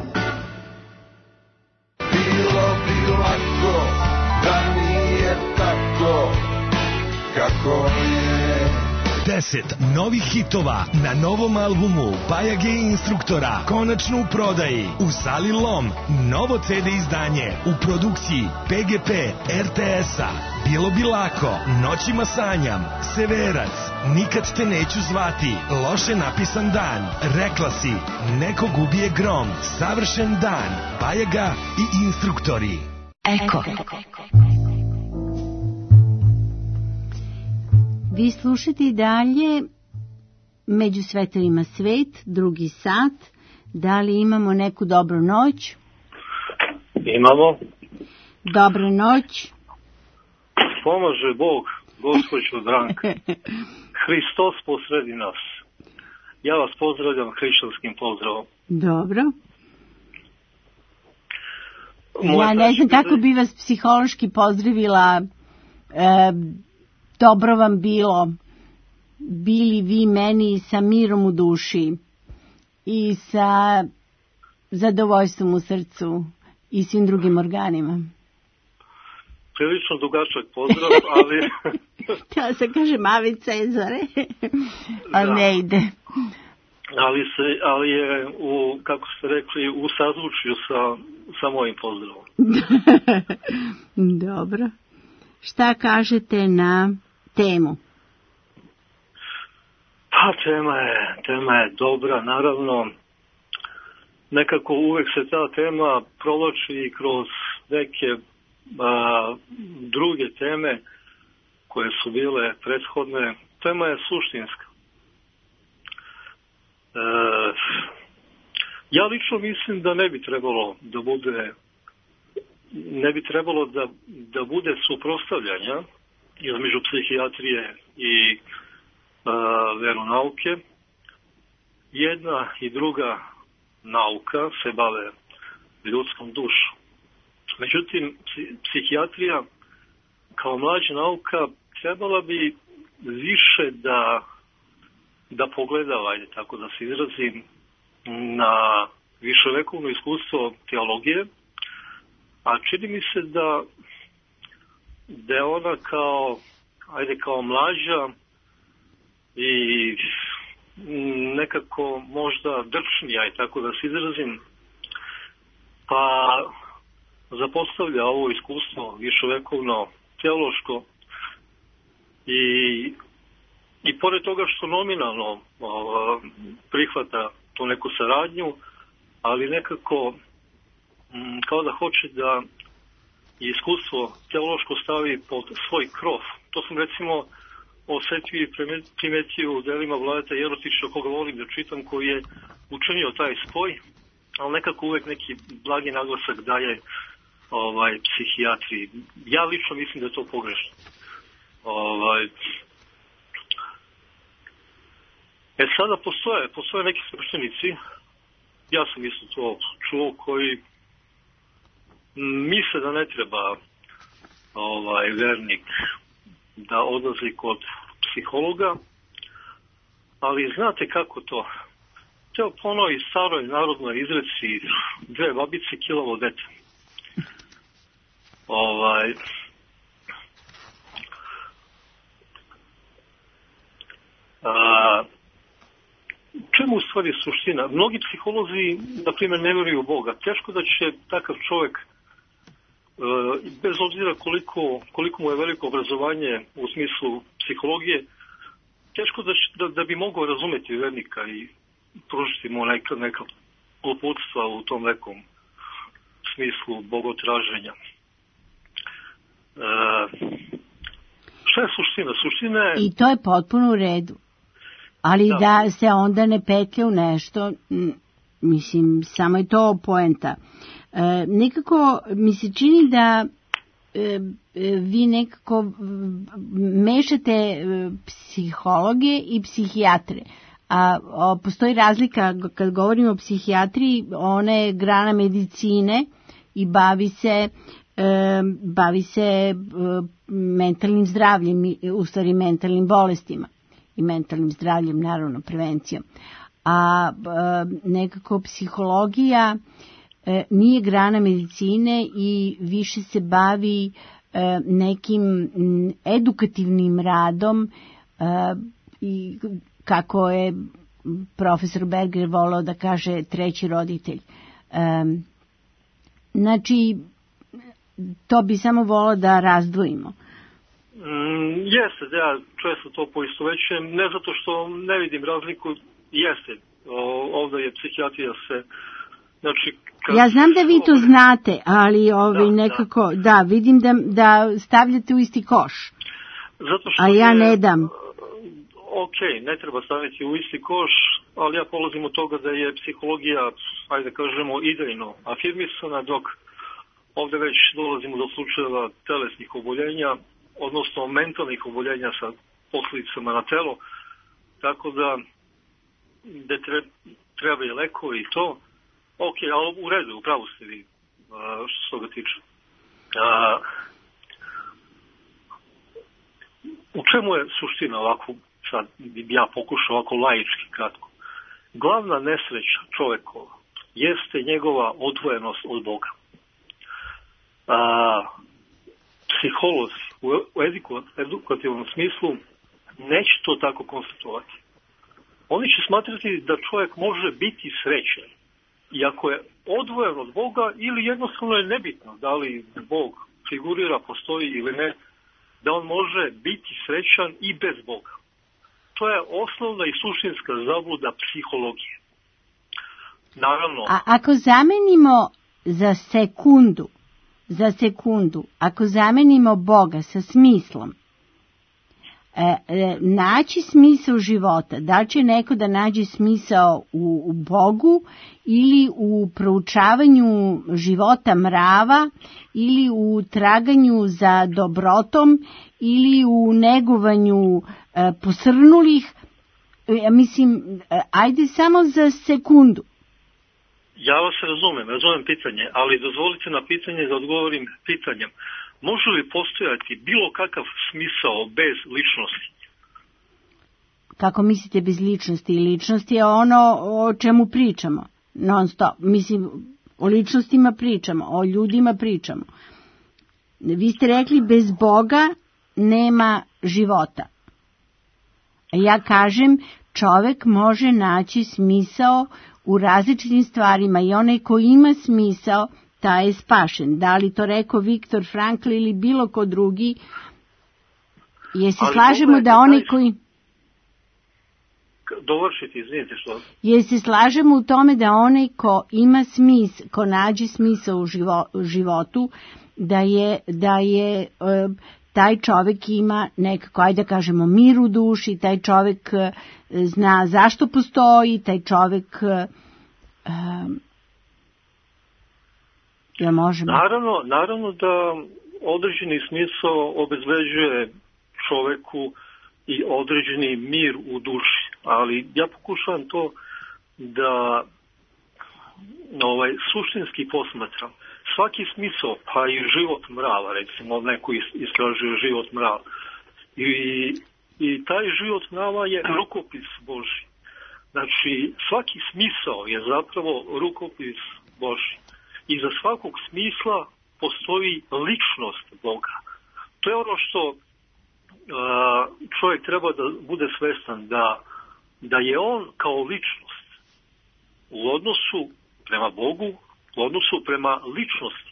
Bilo bi lako da nije tako kako je. Deset novih hitova na novom albumu Bajage instruktora konačno u prodaji u Sali Lom. Novo ce de izdanje u produkciji P G P R T S-a. Bilo bi lako, Noćima sanjam, Severac, Nikad te neću zvati, Loše napisan dan, Rekla si, Nekog ubije grom, Savršen dan, Bajaga i instruktori. Eko. Vi slušate i dalje Među svetovima svet, drugi sat. Da li imamo neku dobru noć? Imamo. Dobra noć. Pomaže Bog, gospođo Branka. Hristos posredi nas. Ja vas pozdravljam hrišćanskim pozdravom. Dobro. Moje ja ne znam kako bi vas psihološki pozdravila. E, dobro vam bilo. Bili vi meni sa mirom u duši i sa zadovoljstvom u srcu i svim drugim organima. Prilično dugačak pozdrav, ali... Htjela sam kažem Ave Cezare, ali ne ide. Ali, se, ali je, u, kako ste rekli, u sazvučju sa, sa mojim pozdravom. Dobro. Šta kažete na temu? Pa tema je, tema je dobra, naravno. Nekako uvek se ta tema provlači kroz neke a, druge teme koje su bile prethodne. Tema je suštinska. E, ja lično mislim da ne bi trebalo da bude ne bi trebalo da, da bude suprotstavljanja između psihijatrije i a, veronauke. Jedna i druga nauka se bave ljudskom dušom. Međutim, psihijatrija kao mlađa nauka trebala bi više da, da pogleda, ajde tako da se izrazim, na viševekovno iskustvo teologije, a čini mi se da, da je ona kao, ajde kao mlađa i nekako možda drčnija, i tako da se izrazim, pa zapostavlja ovo iskustvo viševekovno teološko i, i pored toga što nominalno o, prihvata tu neku saradnju, ali nekako m, kao da hoće da iskustvo teološko stavi pod svoj krov. To sam recimo osetio i primetio u delima Vladeta Jerotića, koga volim da čitam, koji je učinio taj spoj, ali nekako uvek neki blagi naglasak daje ovaj, psihijatriji. Ja lično mislim da je to pogrešno. Ovaj. E sada postoje, postoje neki sveštenici, ja sam isto to čuo, koji misle da ne treba ovaj, vernik da odlazi kod psihologa, ali znate kako to? To po onoj staroj narodnoj izreci dve babice, kilavo dete. Ovaj, a, čemu u stvari suština? Mnogi psiholozi, na primjer, ne vjeruju u Boga. Teško da će takav čovjek, bez obzira koliko, koliko mu je veliko obrazovanje u smislu psihologije, teško da, da, da bi mogao razumjeti vernika i pružiti mu neka, neka uputstva u tom nekom smislu bogotraženja. E, šta je suština? Suština je... I to je potpuno u redu. Ali da, da se onda ne petlja u nešto, mislim, samo je to poenta. E, nekako mi se čini da e, vi nekako mešate psihologe i psihijatre. A o, postoji razlika, kad govorimo o psihijatriji, ona je grana medicine i bavi se, e, bavi se e, mentalnim zdravljem, u stvari mentalnim bolestima i mentalnim zdravljem, naravno prevencijom. A e, nekako psihologija e, nije grana medicine i više se bavi e, nekim m, edukativnim radom e, i kako je profesor Berger volao da kaže treći roditelj. E, znači, to bi samo volao da razdvojimo. Mm, jeste, da ja često to poistovećujem, ne zato što ne vidim razliku, jeste, o, ovdje je psihijatrija se, znači... Ja znam da vi to znate, ali ovaj da, nekako, da. da, vidim da, da stavljate u isti koš, zato što a ja je, ne dam. Ok, ne treba staviti u isti koš, ali ja polazim od toga da je psihologija, ajde kažemo, idejno afirmisana, dok ovdje već dolazimo do slučajeva telesnih oboljenja, odnosno mentalnih oboljenja sa posljedicama na telo, tako da da treba i lekovi i to. Ok, ali u redu, upravo ste vi što se toga tiče. A, u čemu je suština ovako, sad bi ja pokušao ovako laički kratko. Glavna nesreća čovjekova jeste njegova odvojenost od Boga. A, psiholozi u edukativnom smislu neće to tako konstatovati. Oni će smatrati da čovjek može biti srećan, iako je odvojen od Boga ili jednostavno je nebitno da li Bog figurira, postoji ili ne, da on može biti srećan i bez Boga. To je osnovna i suštinska zabluda psihologije. Naravno... A ako zamenimo za sekundu, za sekundu, ako zamenimo Boga sa smislom, e, e, naći smisao života, da će neko da nađe smisao u, u Bogu ili u proučavanju života mrava ili u traganju za dobrotom ili u negovanju e, posrnulih, e, mislim, e, ajde samo za sekundu. Ja vas razumem, razumem pitanje, ali dozvolite na pitanje da odgovorim pitanjem. Može li postojati bilo kakav smisao bez ličnosti? Kako mislite bez ličnosti? Ličnost je ono o čemu pričamo non stop. Mislim, o ličnostima pričamo, o ljudima pričamo. Vi ste rekli bez Boga nema života. A ja kažem, čovjek može naći smisao u različitim stvarima i onaj ko ima smisao, taj je spašen. Da li to rekao Viktor Frankl ili bilo ko drugi, jer se slažemo da onaj koji... Dovršiti, izvinite što... Jer se slažemo u tome da onaj ko ima smis, ko nađe smisao u životu, da je, da je taj čovjek ima nekako, ajde da kažemo, mir u duši, taj čovjek zna zašto postoji, taj čovjek... Um, ja možemo... Naravno, naravno da određeni smisao obezbeđuje čovjeku i određeni mir u duši, ali ja pokušavam to da ovaj, suštinski posmatram. Svaki smisao, pa i život mrava, recimo neko istražuje život mrava, i, i taj život mrava je rukopis Božji. Znači, svaki smisao je zapravo rukopis Božji. I za svakog smisla postoji ličnost Boga. To je ono što uh, čovjek treba da bude svestan, da, da je on kao ličnost u odnosu prema Bogu, u odnosu prema ličnosti.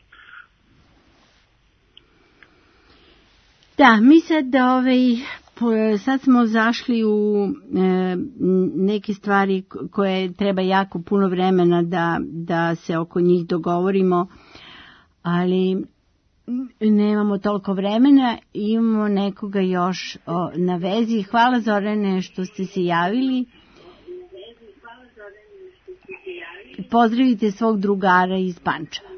Da, mi sad ovaj, sad smo zašli u e, neke stvari koje treba jako puno vremena da, da se oko njih dogovorimo, ali nemamo toliko vremena, imamo nekoga još o, na vezi. Hvala Zorane što ste se javili. Pozdravite svog drugara iz Pančeva.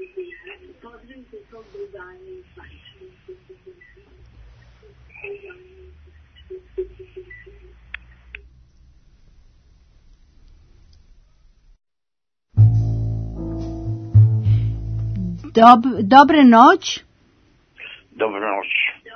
Dob, dobre noć. Dobre noć.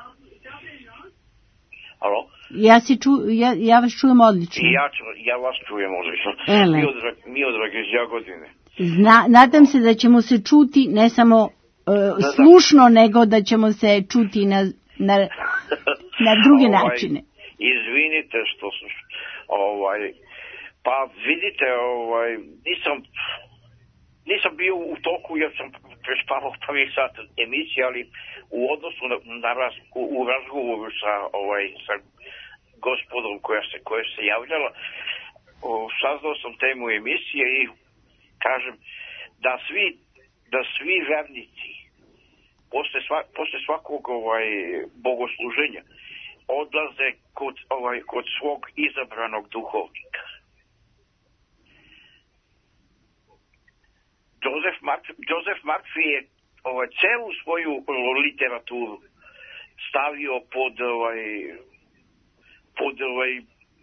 Alo? Ja, se ču, ja, ja vas čujem odlično. Ja, ja vas čujem odlično. Miodrag, Miodrag iz Jagodine. Zna, nadam se da ćemo se čuti ne samo uh, slušno, nego da ćemo se čuti na, na, na druge ovaj, načine. Izvinite što su... Ovaj, pa vidite, ovaj, nisam... Nisam bio u toku jer sam prespavao prvi sat emisije, ali u odnosu na, na raz, u, u razgovoru sa, ovaj, sa gospodom koja se, koja se javljala, o, saznao sam temu emisije i kažem da svi, da svi vernici posle, svak, posle svakog ovaj, bogosluženja odlaze kod, ovaj, kod svog izabranog duhovnika. Joseph Murphy, Joseph Murphy je ovaj, celu svoju literaturu stavio pod ovaj, pod ovaj,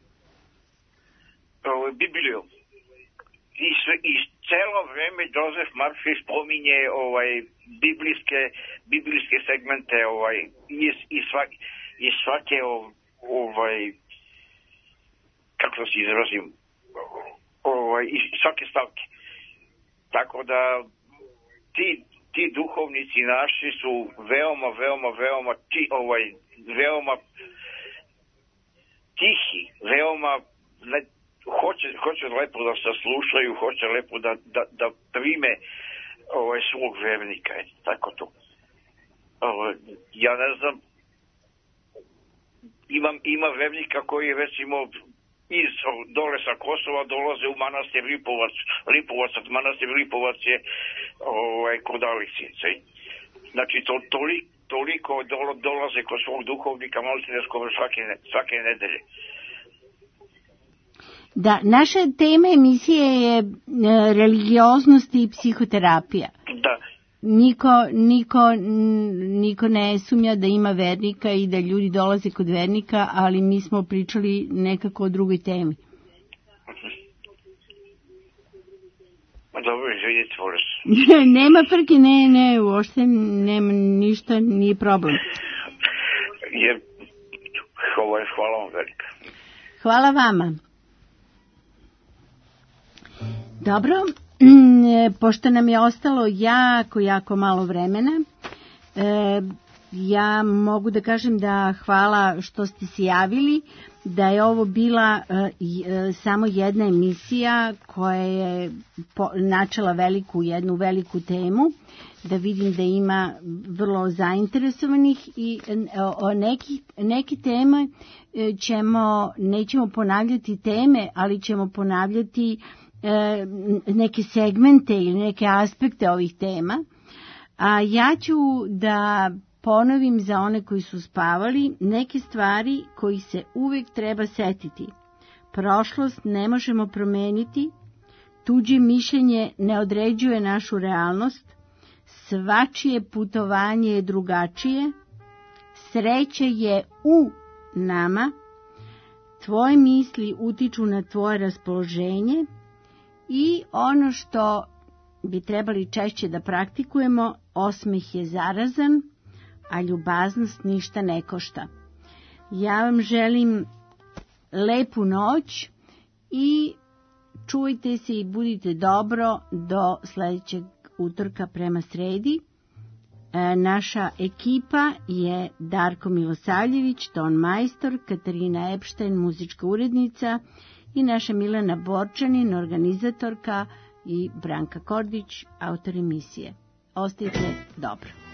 ovaj, Bibliju. I, sve, I celo vreme Joseph Murphy spominje ovaj, biblijske, biblijske segmente ovaj, iz, iz, svak, iz svake ovaj, kako da se izrazim, ovaj, iz svake stavke. Tako da ti, ti duhovnici naši su veoma, veoma, veoma, ti, ovaj, veoma tihi, veoma ne, hoće, hoće lepo da se slušaju, hoće lepo da, da, da prime ovaj, svog vernika. Tako to. Ovaj, ja ne znam, imam, ima vernika koji recimo iz dole sa Kosova dolaze u manastir Lipovac. Lipovac, manastir Lipovac je ovaj, kod Aleksinaca. Znači, to, toliko, toliko dolaze kod svog duhovnika, malo se skoro svake, svake nedelje. Da, naša tema emisije je e, religioznost i psihoterapija. Da. Niko, niko, niko ne sumnja da ima vernika i da ljudi dolaze kod vernika, ali mi smo pričali nekako o drugoj temi. Dobro, izvidite, moraš. Nema frke, ne, ne, uopšte nema ništa, nije problem. Je, hvala vam velika. Hvala vama. Dobro. Pošto nam je ostalo jako, jako malo vremena, e, ja mogu da kažem da hvala što ste se javili, da je ovo bila e, e, samo jedna emisija koja je po, načela veliku, jednu veliku temu, da vidim da ima vrlo zainteresovanih i o, o neki, neke teme ćemo, nećemo ponavljati teme, ali ćemo ponavljati neke segmente ili neke aspekte ovih tema, a ja ću da ponovim za one koji su spavali neke stvari koji se uvijek treba setiti. Prošlost ne možemo promeniti, tuđe mišljenje ne određuje našu realnost, svačije putovanje je drugačije, sreća je u nama, tvoje misli utiču na tvoje raspoloženje, i ono što bi trebali češće da praktikujemo, osmeh je zarazan, a ljubaznost ništa ne košta. Ja vam želim lepu noć i čuvajte se i budite dobro do sljedećeg utorka prema sredi. Naša ekipa je Darko Milosavljević, ton majstor, Katarina Epštajn, muzička urednica i naša Milena Borčanin, organizatorka, i Branka Kordić, autor emisije. Ostajte dobro.